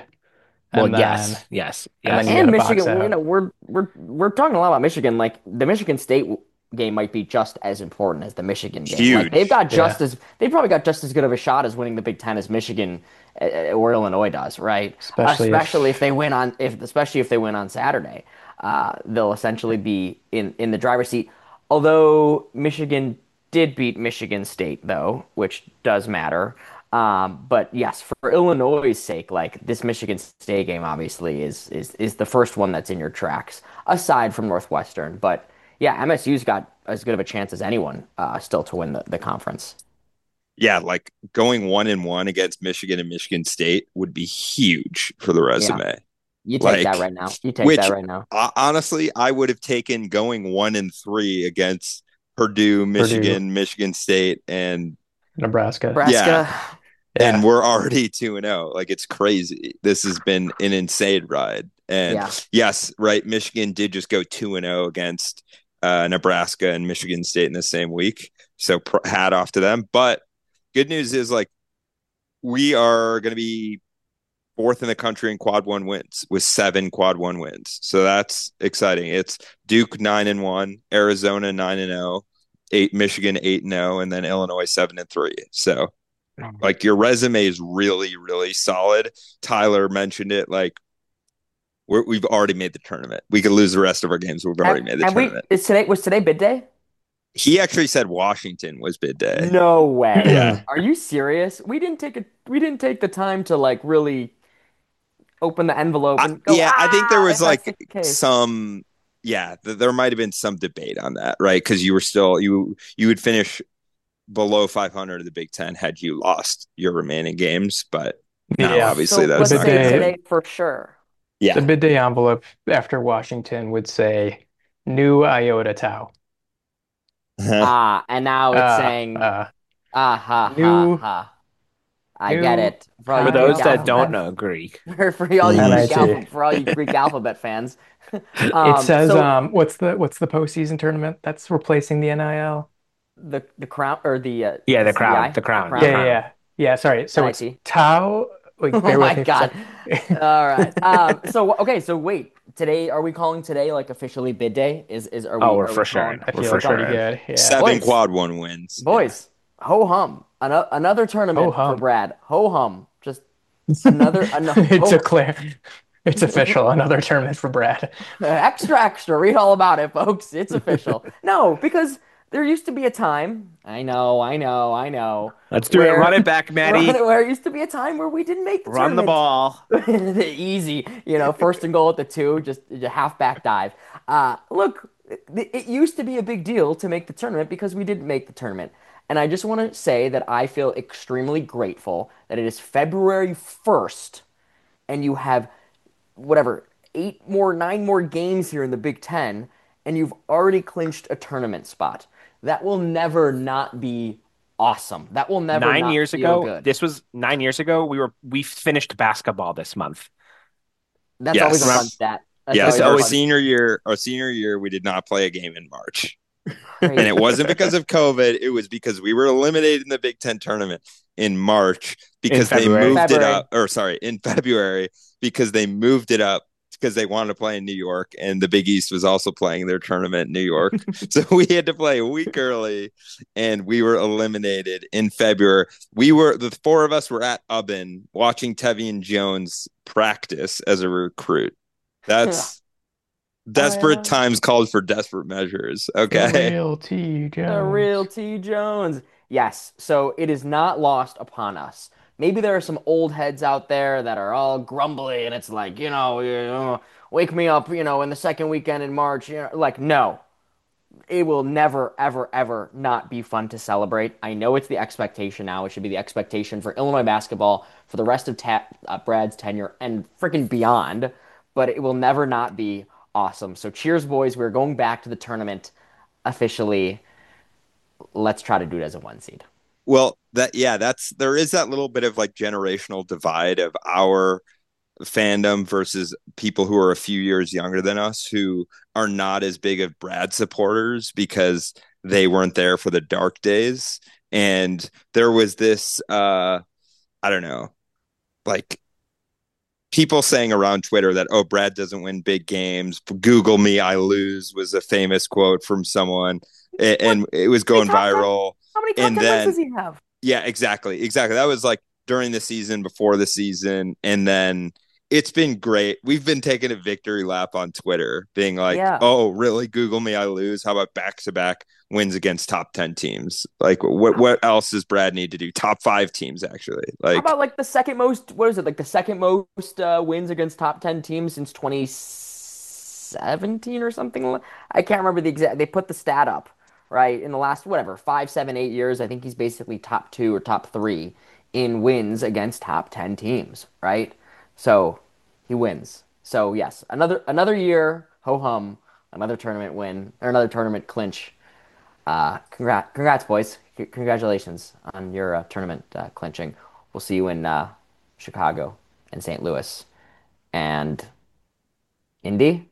F: Yes.
G: And Michigan, we're talking a lot about Michigan. Like the Michigan State game might be just as important as the Michigan game.
H: Huge.
G: Like they've probably got just as good of a shot as winning the Big Ten as Michigan or Illinois does, right? Especially if they win on Saturday, they'll essentially be in the driver's seat. Although Michigan did beat Michigan State, though, which does matter. But yes, for Illinois' sake, like this Michigan State game obviously is the first one that's in your tracks, aside from Northwestern. But yeah, MSU's got as good of a chance as anyone still to win the conference.
H: Yeah, like going 1-1 against Michigan and Michigan State would be huge for the resume.
G: Yeah. You take that right now. That right now.
H: Honestly, I would have taken going 1-3 against Purdue, Michigan State, and
I: Nebraska.
H: Yeah. And we're already 2-0. Like it's crazy. This has been an insane ride. And yes, right. Michigan did just go 2-0 against Nebraska and Michigan State in the same week. So hat off to them. But good news is like we are going to be 4th in the country in quad 1 wins with 7 quad 1 wins. So that's exciting. It's Duke 9-1, Arizona 9-0, Michigan 8-0, and then Illinois 7-3. So like your resume is really, really solid. Tyler mentioned it. Like we've already made the tournament. We could lose the rest of our games. We've already made the tournament.
G: Was today bid day?
H: He actually said Washington was bid day.
G: No way.
H: Yeah.
G: Are you serious? We didn't take the time to like really open the envelope and go.
H: I think there was like some. Yeah, there might have been some debate on that, right? Because you were still you would finish below 500 of the Big Ten had you lost your remaining games, but obviously that's not
G: today for sure.
H: Yeah,
I: the bid day envelope after Washington would say new Iota Tau.
G: And now it's saying new. I get it.
F: For those that don't know Greek,
G: for all you Greek alphabet fans,
I: it says what's the postseason tournament that's replacing the NIL?
G: the crown or the
F: Yeah, the
G: CBI?
F: crown. The crown.
I: Yeah, yeah, yeah. Yeah, sorry. So it's
G: NIT.
I: Tau. Wait,
G: Oh
I: bear
G: my
I: with me for a
G: God.
I: second.
G: All right. So wait. Today, are we calling today like officially bid day? Are we?
F: Oh, we're
G: are we
F: for sure.
G: calling-
I: I
F: We're
I: feel
F: for
I: like pretty
F: sure.
I: good. Yeah.
H: 7
G: Boys.
H: quad 1 wins.
G: Boys, ho hum. Another tournament
I: Ho hum.
G: for Brad. Ho hum. Just another.
I: It's It's official. Another tournament for Brad.
G: Extra. Read all about it, folks. It's official. No, because there used to be a time. I know.
F: Let's do it.
G: where-
F: Run it back, Maddie.
G: Where it used to be a time where we didn't make the
F: Run the
G: tournament.
F: ball.
G: Easy, first and goal at the 2, just a halfback dive. Look, it used to be a big deal to make the tournament because we didn't make the tournament. And I just want to say that I feel extremely grateful that it is February 1st and you have, 9 more games here in the Big Ten, and you've already clinched a tournament spot. That will never not be awesome. That will never
F: 9
G: not
F: years
G: feel
F: ago.
G: good.
F: This was 9 years ago. We finished basketball this month.
G: That's
H: Yes.
G: always a fun stat. That's
H: Yes,
G: always
H: our
G: a fun-
H: senior year, we did not play a game in March.
G: Great.
H: And it wasn't because of COVID. It was because we were eliminated in the Big Ten tournament in March because they
F: February.
H: moved it
G: February.
H: up. Or sorry, in February because they moved it up because they wanted to play in New York, and the Big East was also playing their tournament in New York. So we had to play a week early, and we were eliminated in February. The 4 of us were at Ubben watching Tevian Jones practice as a recruit. That's desperate times called for desperate measures. Okay.
I: Real T. Jones.
G: The real T. Jones. Yes, so it is not lost upon us. Maybe there are some old heads out there that are all grumbly, and it's like, wake me up, in the second weekend in March. No. It will never, ever, ever not be fun to celebrate. I know it's the expectation now. It should be the expectation for Illinois basketball for the rest of Brad's tenure and freaking beyond, but it will never not be awesome. So cheers, boys. We're going back to the tournament officially. Let's try to do it as a 1 seed.
H: Well, there is that little bit of like generational divide of our fandom versus people who are a few years younger than us who are not as big of Brad supporters because they weren't there for the dark days. And there was this, I don't know, like people saying around Twitter that, oh, Brad doesn't win big games. Google me, I lose was a famous quote from someone. And it was going viral.
G: How many top 10 wins does he have?
H: Yeah, exactly. That was like during the season, before the season. And then it's been great. We've been taking a victory lap on Twitter, being like, oh, really? Google me, I lose. How about back-to-back wins against top 10 teams? Like, what else does Brad need to do? Top 5 teams, actually. Like,
G: how about like the second most, the second most wins against top 10 teams since 2017 or something? I can't remember the exact, they put the stat up. Right, in the last 5, 7, 8 years, I think he's basically top 2 or top 3 in wins against top 10 teams. Right, so he wins. So yes, another year, ho hum, another tournament win or another tournament clinch. Congrats, boys! Congratulations on your tournament clinching. We'll see you in Chicago and St. Louis and Indy.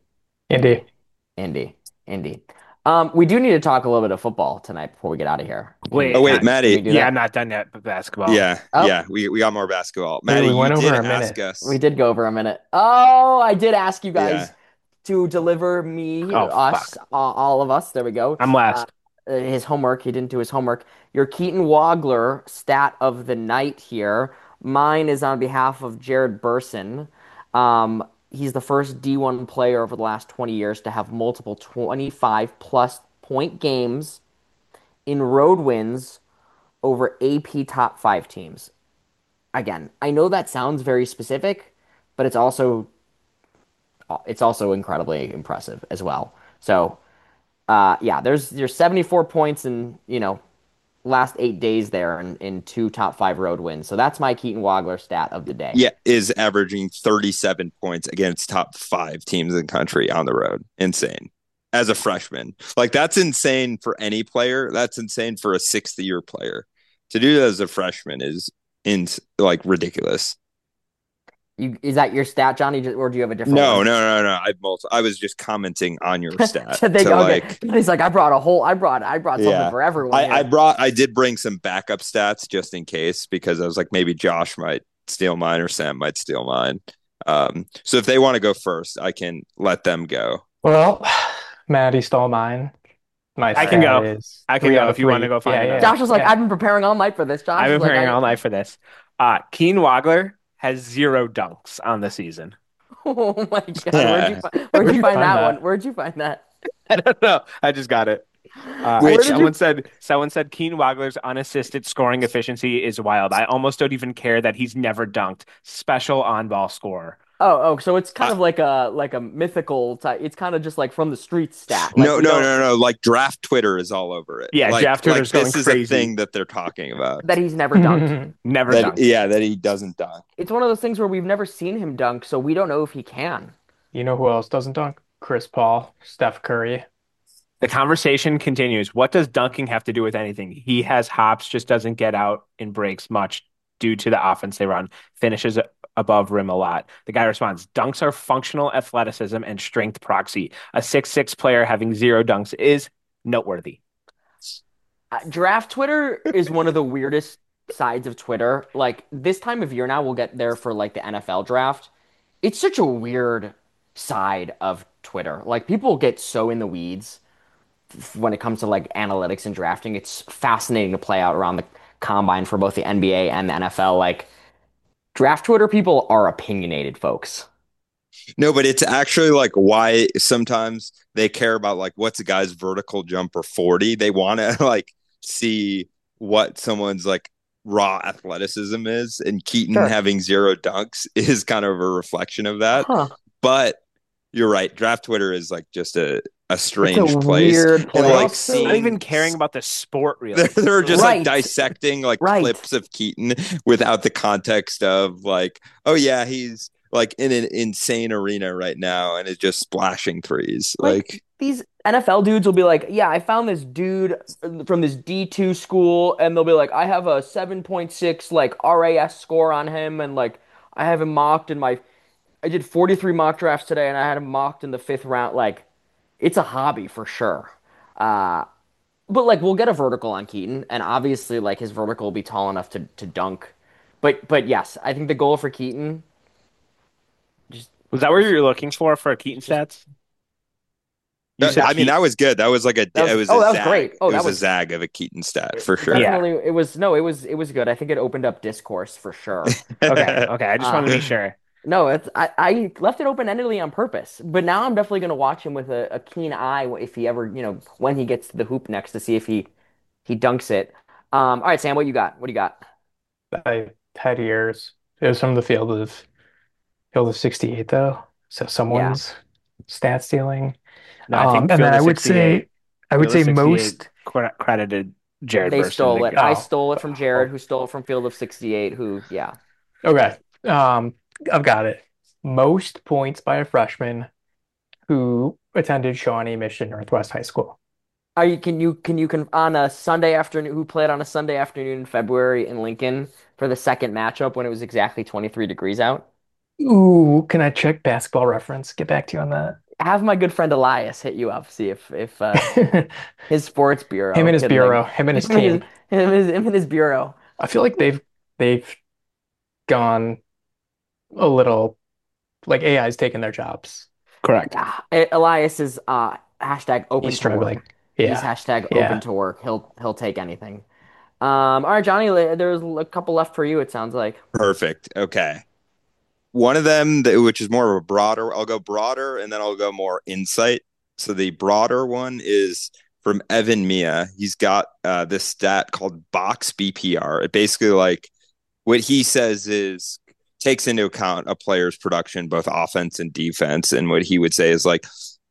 G: We do need to talk a little bit of football tonight before we get out of here.
H: Wait, Maddie.
F: Yeah, I'm not done yet with basketball.
H: Yeah, we got more basketball. Maddie,
I: we went
H: you
I: over
H: did
I: a minute.
H: ask us.
G: We did go over a minute. Oh, I did ask you guys to deliver all of us. There we go.
F: I'm last.
G: His homework. He didn't do his homework. Your Keaton Wagler stat of the night here. Mine is on behalf of Jared Burson. He's the first D1 player over the last 20 years to have multiple 25-plus point games in road wins over AP top 5 teams. Again, I know that sounds very specific, but it's also incredibly impressive as well. So, there's 74 points in, last 8 days there in 2 top 5 road wins. So that's my Keaton Wagler stat of the day.
H: Yeah, is averaging 37 points against top 5 teams in the country on the road. Insane. As a freshman. Like, that's insane for any player. That's insane for a 6th-year player. To do that as a freshman is ridiculous.
G: Is that your stat, Johnny, or do you have a different
H: No,
G: one?
H: no, no, no. I was just commenting on your stat
G: So
H: to
G: okay. He's like, I brought something
H: yeah.
G: for everyone here.
H: I did bring some backup stats just in case because I was like maybe Josh might steal mine or Sam might steal mine. So if they want to go first, I can let them go.
I: Well, Maddie stole mine. My
F: I can
I: stat
F: go.
I: is
F: I can
I: three
F: go
I: out of
F: if you want to
I: three.
F: go find
I: Yeah,
F: another.
G: Josh was like,
I: yeah.
G: I've been preparing all night for this. Josh
F: I've been
G: was like,
F: preparing all night for this. Keen Wagler has 0 dunks on the season.
G: Oh my God.
H: Yeah.
G: Where'd you find that
I: that?
G: one? Where'd you find that?
F: I don't know. I just got it.
H: Which-
F: Someone said Keen Wagler's unassisted scoring efficiency is wild. I almost don't even care that he's never dunked. Special on-ball scorer.
G: So it's kind of like a mythical type. It's kind of just like from the street stat. Like
H: No,
G: we
H: no,
G: don't-
H: no, no. Like draft Twitter is all over it.
F: Yeah, draft Twitter's going
H: this is
F: crazy.
H: a thing that they're talking about.
G: That he's never dunked.
F: Never
H: That
F: dunked.
H: yeah, that he doesn't dunk.
G: It's one of those things where we've never seen him dunk, so we don't know if he can.
I: You know who else doesn't dunk? Chris Paul, Steph Curry.
F: The conversation continues. What does dunking have to do with anything? He has hops, just doesn't get out in breaks much due to the offense they run. Finishes above rim a lot. The guy responds, dunks are functional athleticism and strength proxy. A 6'6" player having 0 dunks is noteworthy.
G: Draft Twitter is one of the weirdest sides of Twitter. Like this time of year now, we'll get there for like the NFL draft. It's such a weird side of Twitter. Like people get so in the weeds when it comes to like analytics and drafting. It's fascinating to play out around the combine for both the NBA and the NFL. Like draft Twitter people are opinionated folks.
H: No, but it's actually like why sometimes they care about like what's a guy's vertical jumper 40. They want to like see what someone's like raw athleticism is, and Keaton
G: Sure.
H: having 0 dunks is kind of a reflection of that.
G: Huh.
H: But you're right, draft Twitter is like just a strange
G: It's a
H: place.
G: weird
H: And
G: place.
H: like
G: Also-
F: Not even caring about the sport, really.
H: they're just
G: Right.
H: like dissecting like
G: Right.
H: clips of Keaton without the context of like, oh yeah, he's like in an insane arena right now and is just splashing threes. Like
G: these NFL dudes will be like, yeah, I found this dude from this D2 school, and they'll be like, I have a 7.6 like RAS score on him, and like I have him mocked in I did 43 mock drafts today, and I had him mocked in the 5th round. Like, it's a hobby for sure. But like we'll get a vertical on Keaton, and obviously like his vertical will be tall enough to dunk. But yes, I think the goal for Keaton.
F: Was that what you were looking for Keaton stats? You said
H: I mean, that was good. That was like
G: That was-
H: it was
G: oh,
H: a
G: that was
H: zag.
G: great. Oh,
H: it
G: that
H: was a
G: was-
H: zag of a Keaton stat for sure.
F: Yeah.
G: Definitely, it was good. I think it opened up discourse for sure.
F: Okay. I just wanted to be sure.
G: No, I left it open-endedly on purpose, but now I'm definitely going to watch him with a keen eye if he ever, when he gets to the hoop next to see if he dunks it. All right, Sam, what you got? What do you got?
I: I had years. It was from the field of 68 though. So someone's stat stealing.
F: No, I think
I: And then
F: Field
I: I
F: of
I: would
F: 68
I: say
F: Field of 68
I: most.
F: credited Jared
G: They
F: Burson.
G: stole it.
I: Oh.
G: I stole it from Jared, who stole it from Field of 68, who, yeah.
I: Okay. I've got it. Most points by a freshman who attended Shawnee Mission Northwest High School.
G: Can you on a Sunday afternoon, who played on a Sunday afternoon in February in Lincoln for the second matchup when it was exactly 23 degrees out?
I: Ooh, can I check Basketball Reference? Get back to you on that.
G: Have my good friend Elias hit you up, see if his sports bureau.
I: Him and his
G: could,
I: bureau,
G: like-
I: him and his
G: him
I: team.
G: him and his bureau.
I: I feel like they've gone a little like AI's taken their jobs.
F: Correct.
G: Elias is hashtag open
I: He's
G: to work.
I: struggling.
G: He's
I: Yeah.
G: hashtag
I: Yeah.
G: open to work. He'll take anything. All right, Johnny, there's a couple left for you, it sounds like.
H: Perfect. Okay. One of them, which is more of a broader, I'll go broader and then I'll go more insight. So the broader one is from Evan Mia. He's got this stat called box BPR. It basically like what he says is takes into account a player's production, both offense and defense. And what he would say is like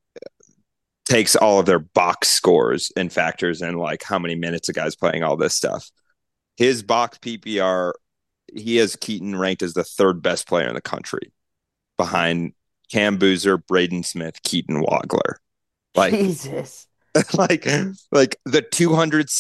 H: takes all of their box scores and factors in like how many minutes a guy's playing, all this stuff. His box PPR, he has Keaton ranked as the 3rd best player in the country behind Cam Boozer, Braden Smith, Keaton Wagler. Like,
G: Jesus.
H: like the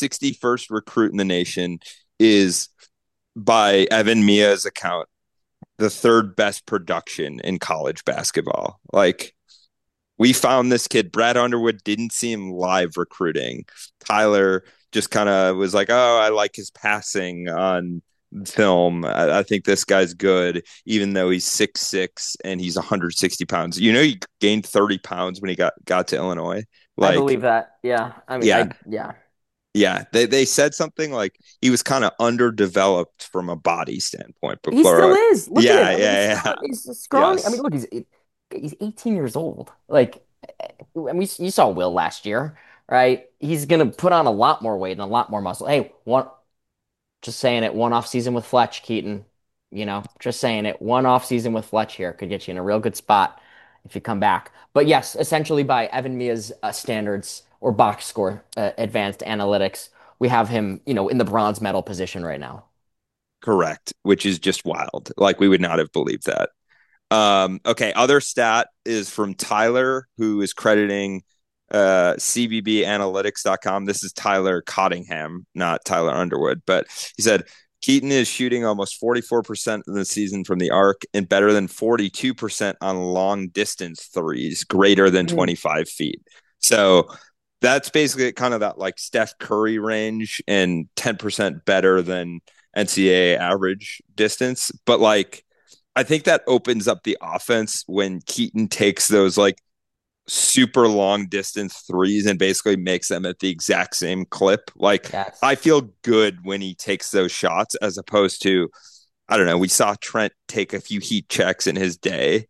H: 261st recruit in the nation is by Evan Mia's account the third best production in college basketball. Like, we found this kid. Brad Underwood didn't see him live recruiting. Tyler just kind of was like, oh, I like his passing on film. I think this guy's good, even though he's 6'6" and he's 160 pounds. You know, he gained 30 pounds when he got to Illinois.
G: I
H: Like,
G: believe that. Yeah. I mean,
H: yeah.
G: yeah.
H: Yeah, they said something like he was kind of underdeveloped from a body standpoint
G: He still
H: before.
G: is. Look
H: Yeah,
G: at him.
H: yeah.
G: He's scrawny. I
H: Yes.
G: mean, look, he's 18 years old. Like, and you saw Will last year, right? He's gonna put on a lot more weight and a lot more muscle. Hey, just saying it, one off season with Fletch, Keaton. Just saying it, one off season with Fletch here could get you in a real good spot if you come back. But yes, essentially by Evan Mia's standards or box score advanced analytics, we have him, in the bronze medal position right now.
H: Correct, which is just wild. Like, we would not have believed that. Okay, other stat is from Tyler, who is crediting cbbanalytics.com. This is Tyler Cottingham, not Tyler Underwood, but he said Keaton is shooting almost 44% of the season from the arc and better than 42% on long distance threes, greater than 25 feet. So that's basically kind of that like Steph Curry range and 10% better than NCAA average distance. But like, I think that opens up the offense when Keaton takes those like super long distance threes and basically makes them at the exact same clip. Like,
G: Yes.
H: I feel good when he takes those shots as opposed to, I don't know, we saw Trent take a few heat checks in his day.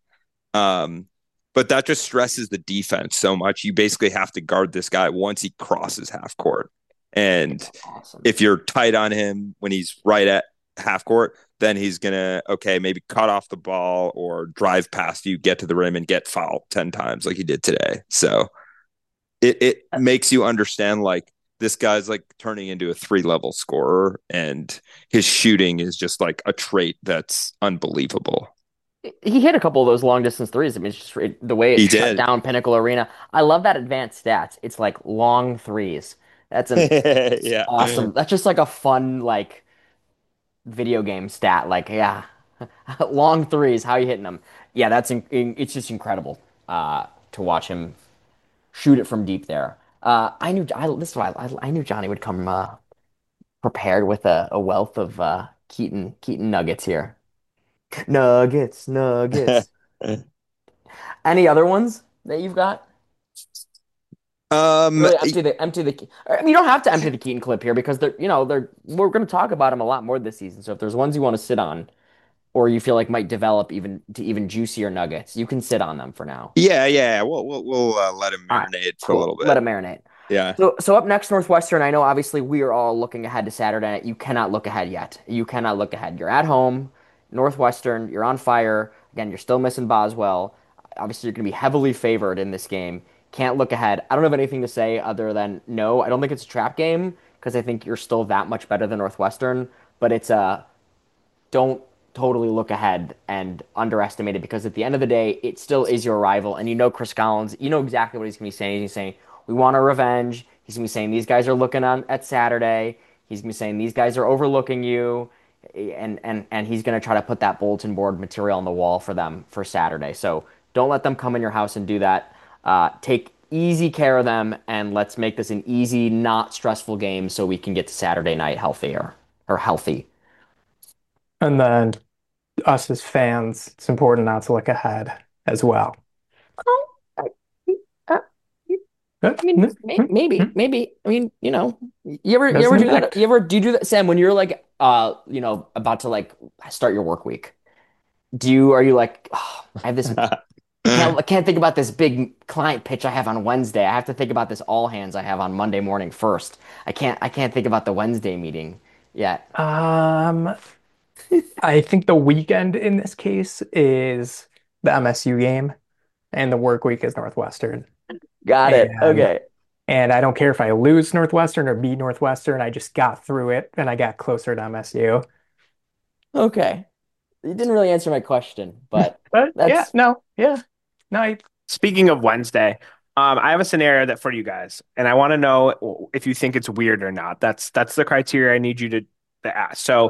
H: But that just stresses the defense so much. You basically have to guard this guy once he crosses half court. And
G: Awesome.
H: if you're tight on him when he's right at half court, then he's going to, maybe cut off the ball or drive past you, get to the rim and get fouled 10 times like he did today. So it makes you understand, like, this guy's like turning into a 3-level scorer and his shooting is just like a trait that's unbelievable.
G: He hit a couple of those long distance threes. I mean, it's just the way it shut down Pinnacle Arena. I love that advanced stats. It's like long threes. That's
H: Yeah.
G: awesome. That's just like a fun, like, video game stat. Like, yeah, long threes. How are you hitting them? Yeah, it's just incredible to watch him shoot it from deep there. This is why I knew Johnny would come prepared with a wealth of Keaton nuggets here. Nuggets. Any other ones that you've got? Really empty the. I mean, you don't have to empty the Keaton clip here because we're going to talk about him a lot more this season. So if there's ones you want to sit on, or you feel like might develop even juicier nuggets, you can sit on them for now.
H: Yeah. We'll let him marinate
G: right,
H: for a little bit.
G: Let him marinate.
H: Yeah.
G: So up next, Northwestern. I know obviously we are all looking ahead to Saturday night. You cannot look ahead yet. You cannot look ahead. You're at home, Northwestern. You're on fire. Again, you're still missing Boswell. Obviously, you're going to be heavily favored in this game. Can't look ahead. I don't have anything to say other than no. I don't think it's a trap game because I think you're still that much better than Northwestern. But it's don't totally look ahead and underestimate it because at the end of the day, it still is your rival. And you know Chris Collins, you know exactly what he's going to be saying. He's saying, we want our revenge. He's going to be saying, these guys are looking on at Saturday. He's going to be saying, these guys are overlooking you. And he's going to try to put that bulletin board material on the wall for them for Saturday. So don't let them come in your house and do that. Take easy care of them, and let's make this an easy, not stressful game so we can get to Saturday night healthy.
I: And then us as fans, it's important not to look ahead as well.
G: I mean, maybe. I mean, you ever do that? Do you do that, Sam? When you're like, about to like start your work week, are you like, oh, I have this. I can't think about this big client pitch I have on Wednesday. I have to think about this all hands I have on Monday morning first. I can't think about the Wednesday meeting yet.
I: I think the weekend in this case is the MSU game, and the work week is Northwestern.
G: Got it. Okay.
I: And I don't care if I lose Northwestern or beat Northwestern. I just got through it, and I got closer to MSU.
G: Okay. You didn't really answer my question, but
I: yeah. No.
F: Speaking of Wednesday, I have a scenario that for you guys, and I want to know if you think it's weird or not. That's the criteria I need you to ask. So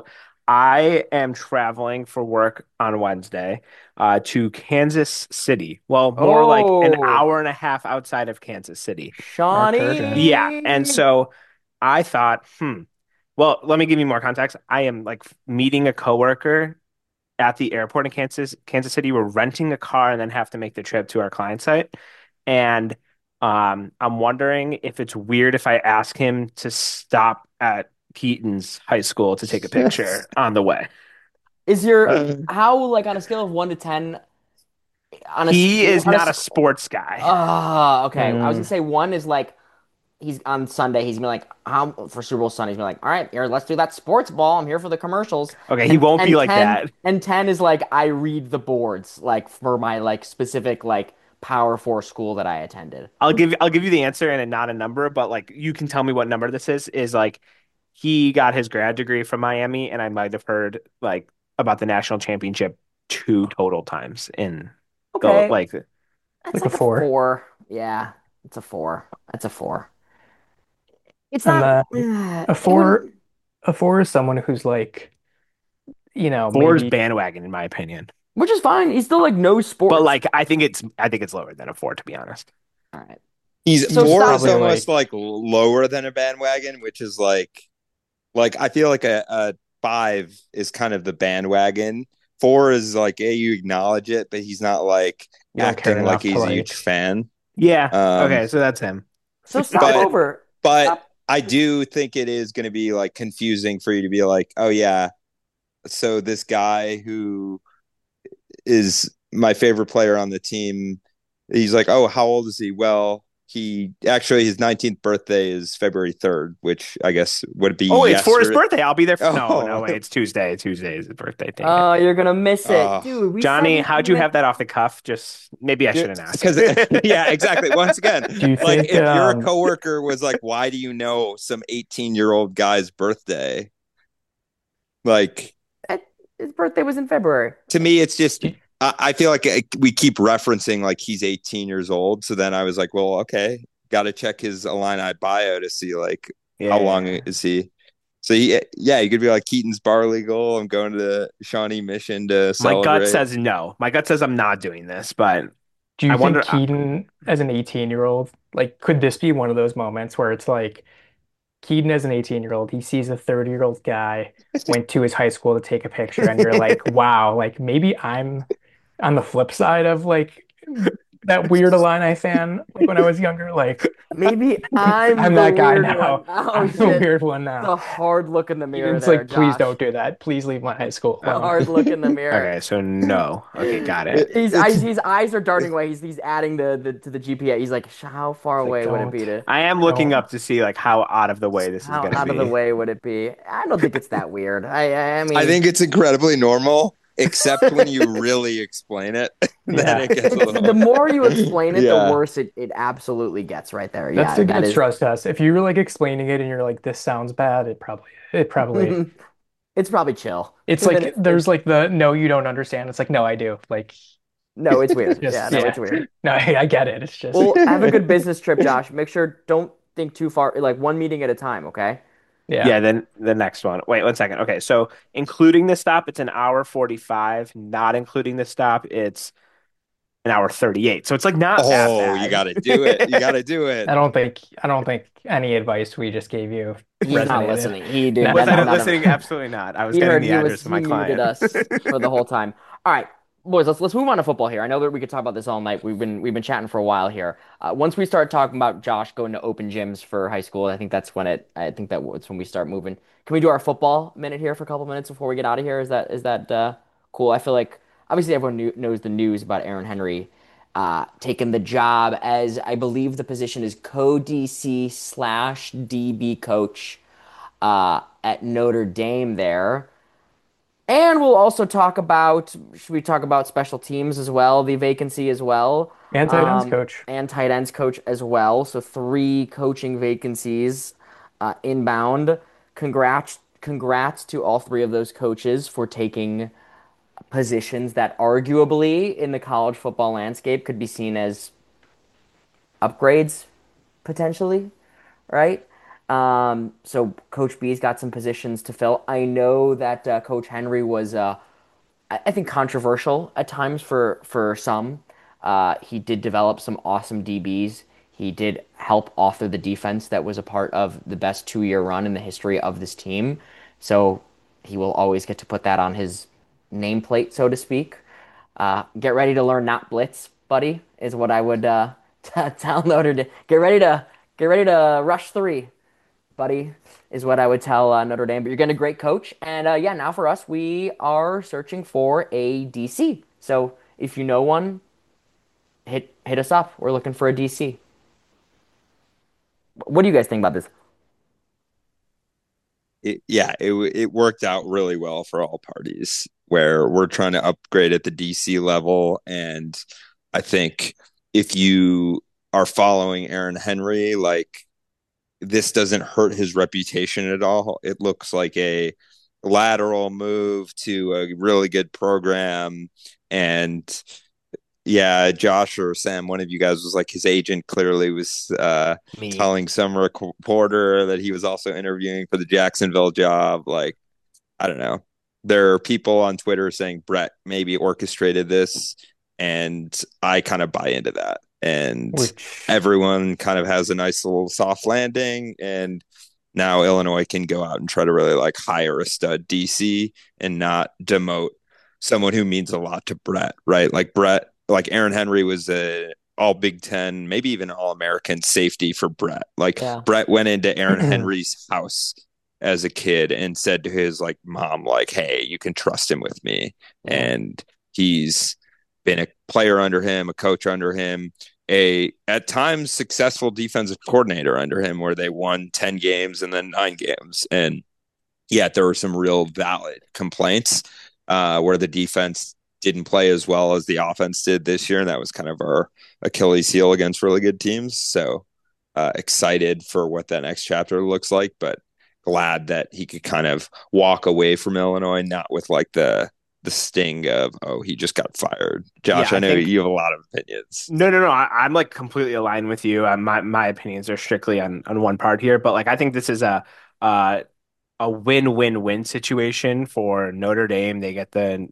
F: I am traveling for work on Wednesday to Kansas City. Well, more like an
G: Oh,
F: hour and a half outside of Kansas City.
I: Mark Turgeon.
F: Yeah. And
G: Shawnee.
F: so I thought, well, let me give you more context. I am like meeting a coworker at the airport in Kansas City. We're renting a car and then have to make the trip to our client site. And I'm wondering if it's weird if I ask him to stop at Keaton's high school to take a picture on the way.
G: Is your how like on a scale of 1 to 10 on a
F: He is
G: on a
F: not a sports guy.
G: okay. I was gonna
I: Mm.
G: say one is like he's on Sunday. He's gonna be like, how for Super Bowl Sunday? He's gonna be like, all right, here, let's do that sports ball. I'm here for the commercials.
F: Okay, he won't be
G: And
F: like that.
G: 10 is like I read the boards like for my like specific like Power Four school that I attended.
F: I'll give you the answer and not a number, but like you can tell me what number this is like he got his grad degree from Miami and I might have heard like about the national championship two total times in the
G: Okay,
F: like
G: that's
I: Like a
G: like a
I: 4.
G: four. Yeah, it's a four. That's a four. It's
I: And
G: not.
I: then a
G: It
I: four
G: wouldn't.
I: a four is someone who's like,
F: four's
I: maybe
F: bandwagon in my opinion.
G: Which is fine. He's still like no
F: But
G: sports.
F: like I think it's lower than a four to be honest.
G: All right.
H: He's
G: So
H: four
G: stop.
H: is
I: probably
H: almost
I: like
H: like lower than a bandwagon, which is like I feel like a five is kind of the bandwagon. Four is like, hey, you acknowledge it, but he's not like
I: you don't care
H: acting like
I: enough to
H: he's a huge
I: like.
H: fan.
F: Yeah.
H: Um,
F: Okay, so that's him.
G: So stop
H: but
G: over.
H: but
G: Stop.
H: I do think it is going to be like confusing for you to be like, oh yeah, so this guy who is my favorite player on the team, he's like, oh, how old is he? Well, he actually his 19th birthday is February 3rd, which I guess would be
F: Oh, it's for his
H: yesterday.
F: birthday. I'll be there for no,
H: Oh,
F: wait, it's Tuesday. Tuesday is his birthday. Dang it.
G: Oh, you're gonna miss it,
H: uh,
G: dude. We said
F: Johnny,
G: we
F: how'd you
G: met.
F: have that off the cuff? Just maybe I shouldn't ask.
H: because yeah, exactly. Once again,
I: Do you
H: like
I: think
H: if your coworker was like, why do you know some 18-year-old guy's birthday? Like
G: His birthday was in February.
H: to me, it's just
I: do,
H: I feel like we keep referencing like he's 18 years old. So then I was like, well, okay, got to check his Illini bio to see like how long
F: Yeah.
H: is he. So yeah, you could be like Keaton's bar legal. I'm going to the Shawnee Mission to
F: My gut
H: celebrate.
F: says no. My gut says I'm not doing this, but
I: do
F: I
I: you think
F: wonder.
I: Keaton as an 18-year-old, like could this be one of those moments where it's like Keaton as an 18-year-old, he sees a 30-year-old guy went to his high school to take a picture and you're like, wow, like maybe I'm on the flip side of like that weird Illini fan like when I was younger, like
G: Maybe I'm
I: I'm
G: the
I: that guy
G: weird
I: now.
G: one. Oh
I: I'm the
G: shit.
I: weird one
G: The
I: now.
G: hard look in the mirror
I: It's
G: there,
I: like, please
G: Josh.
I: don't do that. Please leave my high school
G: The
I: alone.
G: hard look in the mirror.
F: Okay, so no. Okay, got it.
G: His eyes are darting away. He's adding the to the GPA. He's like, how far
I: It's like,
G: away would it be to
F: I am looking
I: don't.
F: up to see like how out of the way this is
G: how
F: gonna
G: out of the
F: be.
G: way would it be? I don't think it's that weird. I mean,
H: I think it's incredibly normal, except when you really explain it. Then
I: Yeah.
H: it gets a
G: the
H: little.
G: more you explain it,
H: Yeah.
G: the worse it absolutely gets right there.
I: That's
G: Yeah,
I: the
G: that
I: good
G: is.
I: trust test. If you're like explaining it and you're like, this sounds bad, it probably
G: It's probably chill.
I: it's
G: And then
I: like there's like the no, you don't understand. It's like, no, I do. Like
G: no, it's weird.
I: just
G: Yeah, no, it's weird.
I: No, I get it. It's just
G: Well, have a good business trip, Josh. Make sure don't think too far, like one meeting at a time, okay?
I: yeah.
F: Yeah, then the next one. Wait, 1 second. Okay, so including the stop, it's an hour 45. Not including the stop, it's an hour 38. So it's like not that
H: Oh,
F: bad.
H: you got to do it. You got to do it.
I: I don't think any advice we just gave you
G: He's not
I: resonated.
G: listening. He did
I: No.
F: Was I
G: none of
F: listening?
G: it.
F: Absolutely not. I was
G: He
F: getting
G: heard
F: the
G: he
F: address
G: was
F: of my
G: he muted
F: client.
G: us for the whole time. All right, boys, let's move on to football here. I know that we could talk about this all night. We've been chatting for a while here. Once we start talking about Josh going to open gyms for high school, I think that's when it's when we start moving. Can we do our football minute here for a couple minutes before we get out of here? Is that cool? I feel like obviously everyone knows the news about Aaron Henry taking the job as I believe the position is co-DC slash DB coach at Notre Dame there. And we'll also talk about, should we talk about special teams as well, the vacancy as well,
I: And tight ends coach.
G: and tight ends coach as well. So three coaching vacancies inbound. Congrats to all three of those coaches for taking positions that arguably in the college football landscape could be seen as upgrades potentially, right? So Coach B's got some positions to fill. I know that Coach Henry was, I think, controversial at times for some. He did develop some awesome DBs. He did help author the defense that was a part of the best 2-year run in the history of this team. So he will always get to put that on his nameplate, so to speak. Get ready to learn not blitz, buddy, is what I would tell Notre Dame. Get ready to rush three, buddy, is what I would tell Notre Dame. But you're getting a great coach, and yeah, now for us, we are searching for a DC. So if you know one, hit us up. We're looking for a DC. What do you guys think about this?
H: It worked out really well for all parties where we're trying to upgrade at the DC level. And I think if you are following Aaron Henry, like this doesn't hurt his reputation at all. It looks like a lateral move to a really good program. And yeah, Josh or Sam, one of you guys was like his agent clearly was telling some reporter that he was also interviewing for the Jacksonville job. Like, I don't know. There are people on Twitter saying Brett maybe orchestrated this, and I kind of buy into that. And everyone kind of has a nice little soft landing, and now Illinois can go out and try to really like hire a stud DC and not demote someone who means a lot to Brett, right? Like Aaron Henry was a all Big Ten, maybe even all American safety for Brett. Like Brett went into Aaron Henry's house as a kid and said to his like mom, like, hey, you can trust him with me. And he's been a player under him, a coach under him, a at times successful defensive coordinator under him, where they won 10 games and then 9 games. And yet there were some real valid complaints where the defense didn't play as well as the offense did this year. And that was kind of our Achilles heel against really good teams. So excited for what that next chapter looks like, but glad that he could kind of walk away from Illinois, not with like the sting of, oh, he just got fired. Josh, I know you have a lot of opinions.
F: No. I'm like completely aligned with you. My opinions are strictly on one part here, but like I think this is a win-win-win situation for Notre Dame. They get the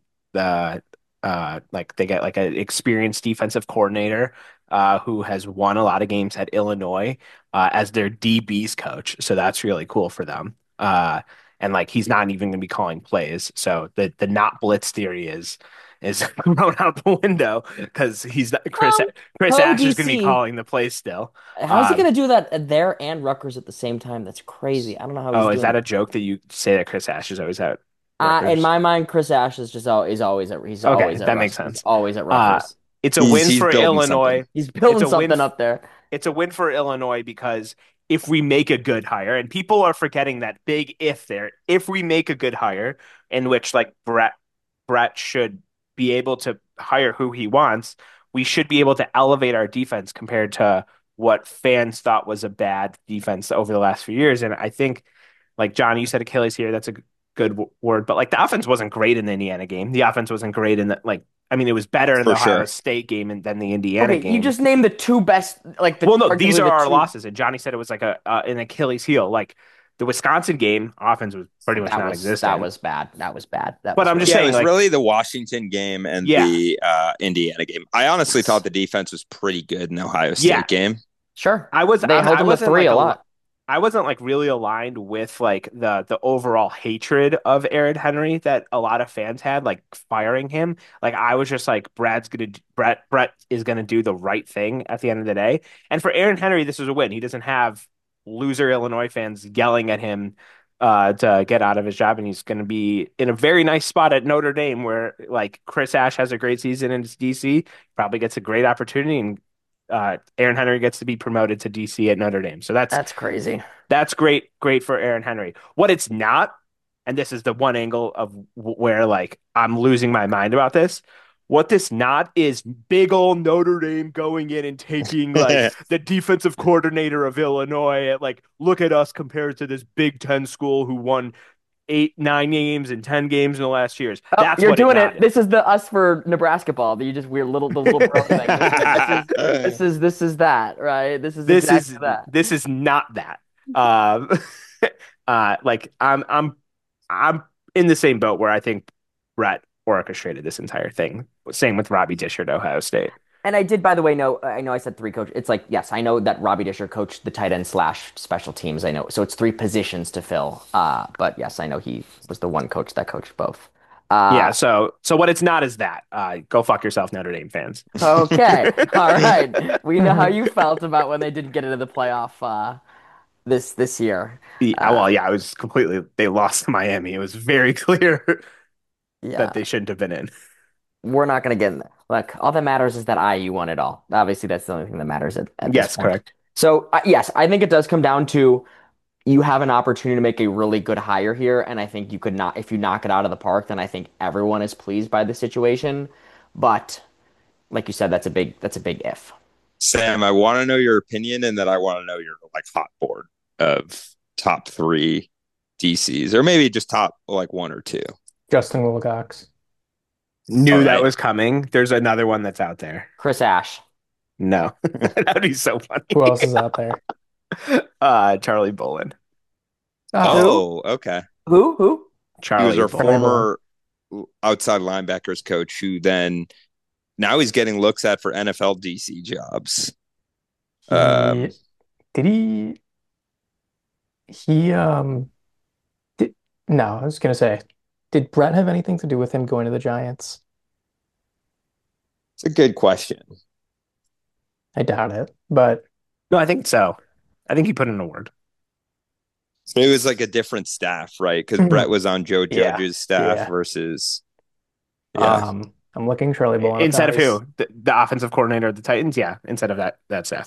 F: they get like an experienced defensive coordinator who has won a lot of games at Illinois as their DB's coach. So that's really cool for them. And like he's not even going to be calling plays. So the not blitz theory is thrown out the window because he's not, Chris Ash is going to be calling the plays still.
G: How's he going to do that there and Rutgers at the same time? That's crazy. I don't know how.
F: Oh, is that a joke that you say that Chris Ash is always out?
G: In my mind, Chris Ash is just always at. He's
F: okay,
G: always at
F: that
G: Rutgers.
F: makes sense.
G: He's always at Rutgers.
F: It's a win for Illinois.
H: Something.
G: He's building something up there.
F: It's a win for Illinois because if we make a good hire, and people are forgetting that big if there, if we make a good hire in which like Brett should be able to hire who he wants, we should be able to elevate our defense compared to what fans thought was a bad defense over the last few years. And I think, like John, you said Achilles here, that's a good word, but like the offense wasn't great in the Indiana game. The offense wasn't great in the it was better in the Ohio State game than the Indiana game.
G: You just named the two best.
F: These are our losses. And Johnny said it was like an Achilles heel. Like the Wisconsin game, offense was pretty much non-existent.
G: That was bad.
F: I'm just saying,
H: it was really the Washington game and the Indiana game. I honestly thought the defense was pretty good in the Ohio State game.
G: Sure,
F: they held
G: them to 3 a lot.
F: I wasn't like really aligned with like the overall hatred of Aaron Henry that a lot of fans had, like firing him. Like I was just like Brett is gonna do the right thing at the end of the day. And for Aaron Henry, this is a win. He doesn't have loser Illinois fans yelling at him to get out of his job, and he's gonna be in a very nice spot at Notre Dame where like Chris Ash has a great season in DC, probably gets a great opportunity, and Aaron Henry gets to be promoted to DC at Notre Dame. So that's
G: crazy.
F: That's great for Aaron Henry. What it's not, and this is the one angle of where like I'm losing my mind about this. What this not is big old Notre Dame going in and taking like the defensive coordinator of Illinois. Like, look at us compared to this Big Ten school who won 8, 9 games and 10 games in the last years. That's
G: you're
F: what
G: doing
F: it.
G: This is the us for Nebraska ball. You just we're the little bro thing. This is that, right? This is that.
F: This is not that. Um, like I'm in the same boat where I think Brett orchestrated this entire thing. Same with Robbie Disher at Ohio State.
G: And I did, by the way, know I know I said three coach. It's like yes, I know that Robbie Disher coached the tight end slash special teams. I know, so it's three positions to fill. But yes, I know he was the one coach that coached both.
F: Yeah, so what it's not is that. Go fuck yourself, Notre Dame fans.
G: Okay, all right. We know how you felt about when they didn't get into the playoff this year.
F: Well, yeah, I was completely. They lost to Miami. It was very clear
G: Yeah,
F: that they shouldn't have been in.
G: we're not going to get in there. Look, all that matters is that IU won it all. Obviously, that's the only thing that matters at this
F: Yes,
G: point.
F: correct.
G: So, yes, I think it does come down to you have an opportunity to make a really good hire here, and I think you could not, if you knock it out of the park, then I think everyone is pleased by the situation. But like you said, that's a big if.
H: Sam, I want to know your opinion, and then I want to know your like hot board of top 3 DCs, or maybe just top like 1 or 2.
I: Justin Wilcox.
F: Knew
H: All
F: that
H: right.
F: was coming. There's another one that's out there.
G: Chris Ash.
F: No, that'd be so funny.
I: Who else is out there?
F: Charlie Bolin.
H: Oh, okay.
G: Who?
H: He
F: Charlie
H: was our
F: Bolin.
H: former outside linebackers coach, who then now he's getting looks at for NFL DC jobs.
I: Did he? He did, no, I was gonna say, did Brett have anything to do with him going to the Giants?
H: It's a good question.
I: I doubt it, but
F: No, I think so. I think he put in a word.
H: It was like a different staff, right? Because Brett was on Joe
I: Yeah,
H: Judge's staff
I: yeah.
H: versus yeah.
I: I'm looking Charlie Bolin up
F: Instead
I: now.
F: of who? The offensive coordinator of the Titans? Yeah, instead of that staff.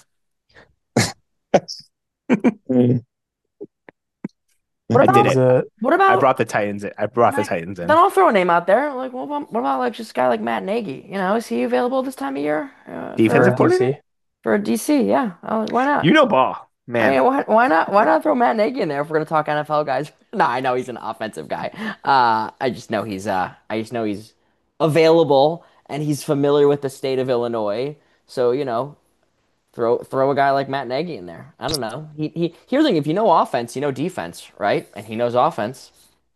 G: What
F: I did
G: about
F: it.
G: what
F: I
G: about
F: brought the Titans in. I brought the Titans in.
G: then I'll throw a name out there. Like, what about like just a guy like Matt Nagy? You know, is he available this time of year?
F: Defensive
I: for
F: coordinator?
I: DC.
G: For a DC? Yeah. Why not?
F: You know ball,
G: I
F: man.
G: mean, why not? Why not throw Matt Nagy in there if we're gonna talk NFL guys? No, I know he's an offensive guy. I just know he's available and he's familiar with the state of Illinois. So throw a guy like Matt Nagy in there. I don't know. Here's the thing: if you know offense, you know defense, right? And he knows offense.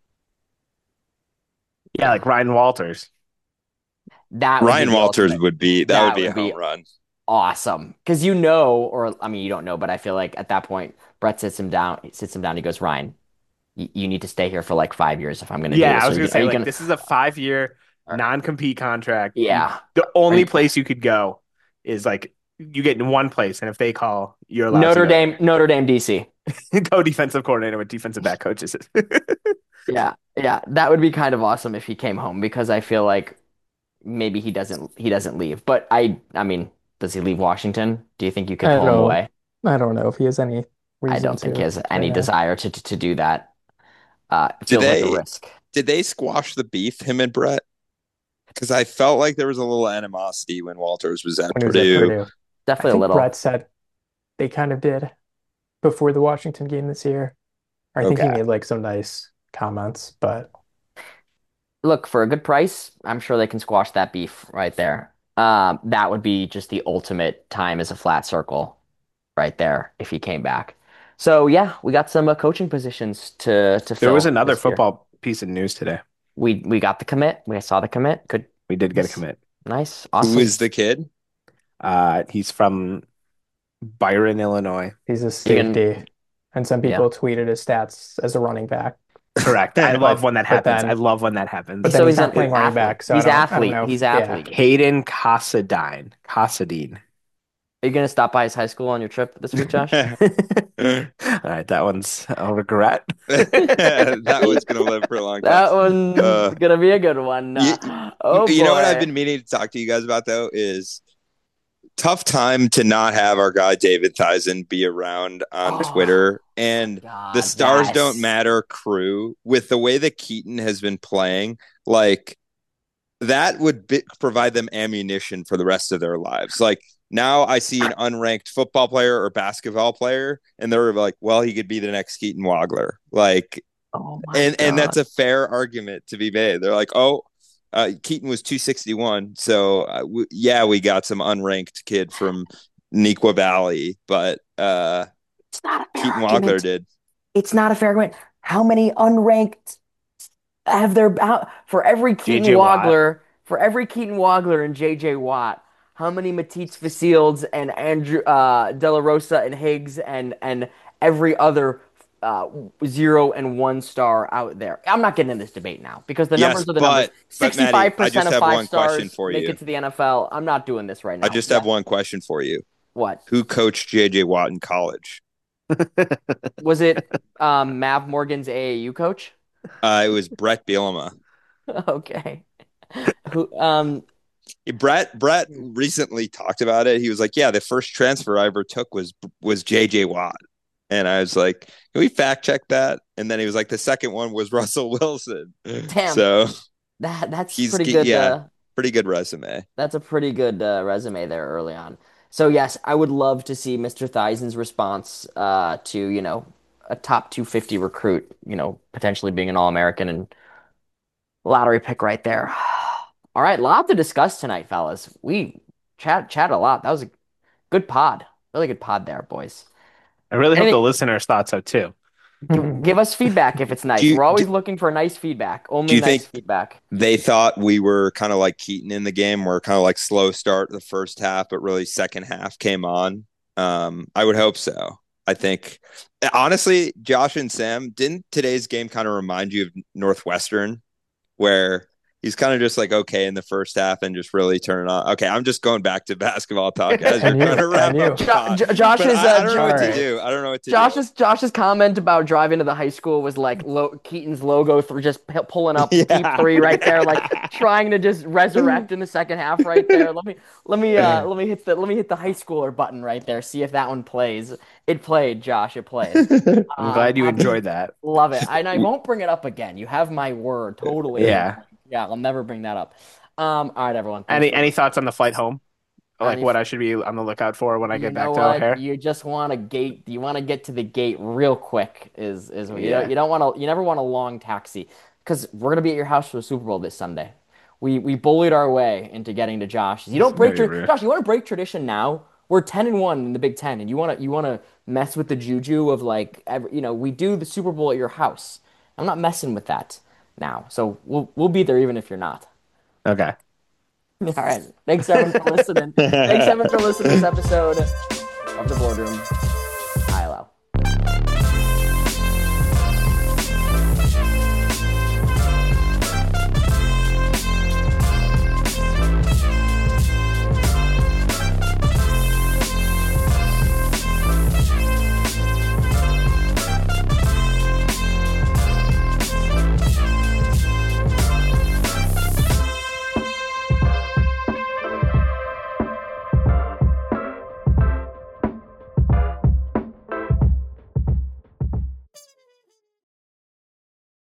F: Yeah, like Ryan Walters.
G: That would be
H: Ryan
G: the
H: Walters
G: ultimate.
H: would be that would be a home run.
G: Awesome. Because or I mean, you don't know, but I feel like at that point, Brett sits him down. He goes, Ryan, you need to stay here for like 5 years if I'm going to do
F: Yeah,
G: this.
F: I was
G: Are
F: gonna
G: you
F: say like
G: gonna-
F: this is a 5-year non-compete contract.
G: Yeah.
F: The only
G: you-
F: place you could go is like you get in one place, and if they call, you're allowed
G: Notre
F: to
G: Dame, Notre Dame, DC.
F: go defensive coordinator with defensive back coaches.
G: Yeah, yeah, that would be kind of awesome if he came home because I feel like maybe he doesn't leave. But I mean, does he leave Washington? Do you think you could
I: I
G: pull
I: don't
G: him
I: know.
G: away?
I: I don't know if he has any
G: I
I: reason
G: don't think he has
I: to
G: any
I: right now.
G: desire to do that. It
H: Did
G: feels like a
H: they
G: risk.
H: did they squash the beef, him and Brett? Because I felt like there was a little animosity when Walters was at
I: When he was at
H: Purdue.
I: Purdue. I
G: Definitely a
I: think
G: little.
I: Brett said they kind of did before the Washington game this year. I think he
H: Okay.
I: made like some nice comments, but
G: Look, for a good price, I'm sure they can squash that beef right there. That would be just the ultimate time as a flat circle right there if he came back. So yeah, we got some coaching positions to
F: There
G: fill
F: was another
G: this year.
F: football piece of news today.
G: We got the commit. We saw the commit. Good,
F: We did get a commit.
G: nice,
H: Who
G: awesome.
H: is the kid?
F: He's from Byron, Illinois.
I: he's a
G: You can-
I: safety. And some people tweeted his stats as a running back.
F: Correct. I love when that
I: But
F: happens.
I: then-
F: I love when that happens.
I: But then
G: So
I: he's
G: he's
I: not
G: an
I: playing running
G: athlete.
I: back, so
G: He's
I: I don't
G: athlete.
I: know.
G: He's
I: Yeah.
G: athlete.
F: Hayden Casadine.
G: Are you gonna stop by his high school on your trip this week, Josh?
F: All right, that one's a regret.
H: That one's gonna live for a long time.
G: That one's
H: Uh,
G: gonna be a good one. Oh
H: you know what
G: boy.
H: I've been meaning to talk to you guys about though is tough time to not have our guy David Theisen be around on
G: Oh,
H: Twitter and
G: God,
H: the stars
G: yes.
H: don't matter crew with the way that Keaton has been playing, like that would provide them ammunition for the rest of their lives. Like now I see an unranked football player or basketball player and they're like, well, he could be the next Keaton Wagler. Like,
G: Oh my
H: and that's
G: God.
H: a fair argument to be made. They're like, oh, Keaton was 261. So we got some unranked kid from Neuqua Valley, but
G: It's not a fair
H: Keaton
G: argument.
H: Wagler did.
G: It's not a fair argument. How many unranked have there for every Keaton
F: JJ Watt.
G: Wagler and JJ Watt? How many Matisse Fields and Andrew De La Rosa and Higgs and every other 0 and 1 star out there? I'm not getting in this debate now because the numbers are the numbers. 65% of 5 stars make it to the NFL. I'm not doing this right now.
H: I just have one question for you.
G: What?
H: Who coached JJ Watt in college?
G: Was it Mav Morgan's AAU coach?
H: It was Brett Bielema.
G: Okay. Who?
H: Brett recently talked about it. He was like, "Yeah, the first transfer I ever took was JJ Watt," and I was like, "Can we fact check that?" And then he was like, "The second one was Russell Wilson."
G: Damn.
H: So
G: that's pretty good.
H: Yeah, pretty good resume.
G: That's a pretty good resume there early on. So yes, I would love to see Mr. Theisen's response to a top 250 recruit, potentially being an All-American and lottery pick right there. All right, a lot to discuss tonight, fellas. We chat a lot. That was a good pod. Really good pod there, boys.
F: I really hope the listeners thought so too.
G: Give us feedback if it's nice. We're always looking for nice feedback. Only nice feedback.
H: They thought we were kind of like Keaton in the game. We're kind of like slow start the first half, but really second half came on. I would hope so. I think, honestly, Josh and Sam, didn't today's game kind of remind you of Northwestern, where he's kind of just like okay in the first half and just really turn it on? Okay, I'm just going back to basketball talk as you're trying to wrap up.
G: Josh's
H: I don't know what to do. I don't know what to do.
G: Josh's comment about driving to the high school was like Keaton's logo for just pulling up deep three right there, like trying to just resurrect in the second half right there. Let me hit the high schooler button right there. See if that one plays. It played, Josh. It played.
F: I'm glad you enjoyed that.
G: Love it. And I won't bring it up again. You have my word. Totally. Yeah, I'll never bring that up. All right, everyone.
F: Any thoughts on the flight home? Like what I should be on the lookout for when I get back to O'Hare?
G: You just want to gate. You want to get to the gate real quick. You don't want to. You never want a long taxi because we're gonna be at your house for the Super Bowl this Sunday. We bullied our way into getting to Josh's. You don't break Josh. You want to break tradition now? We're 10-1 in the Big Ten, and you want to mess with the juju of we do the Super Bowl at your house. I'm not messing with that now. So we'll be there even if you're not.
F: Okay.
G: All right. Thanks, everyone, for listening. Thanks, everyone, for listening to this episode of The Boardroom.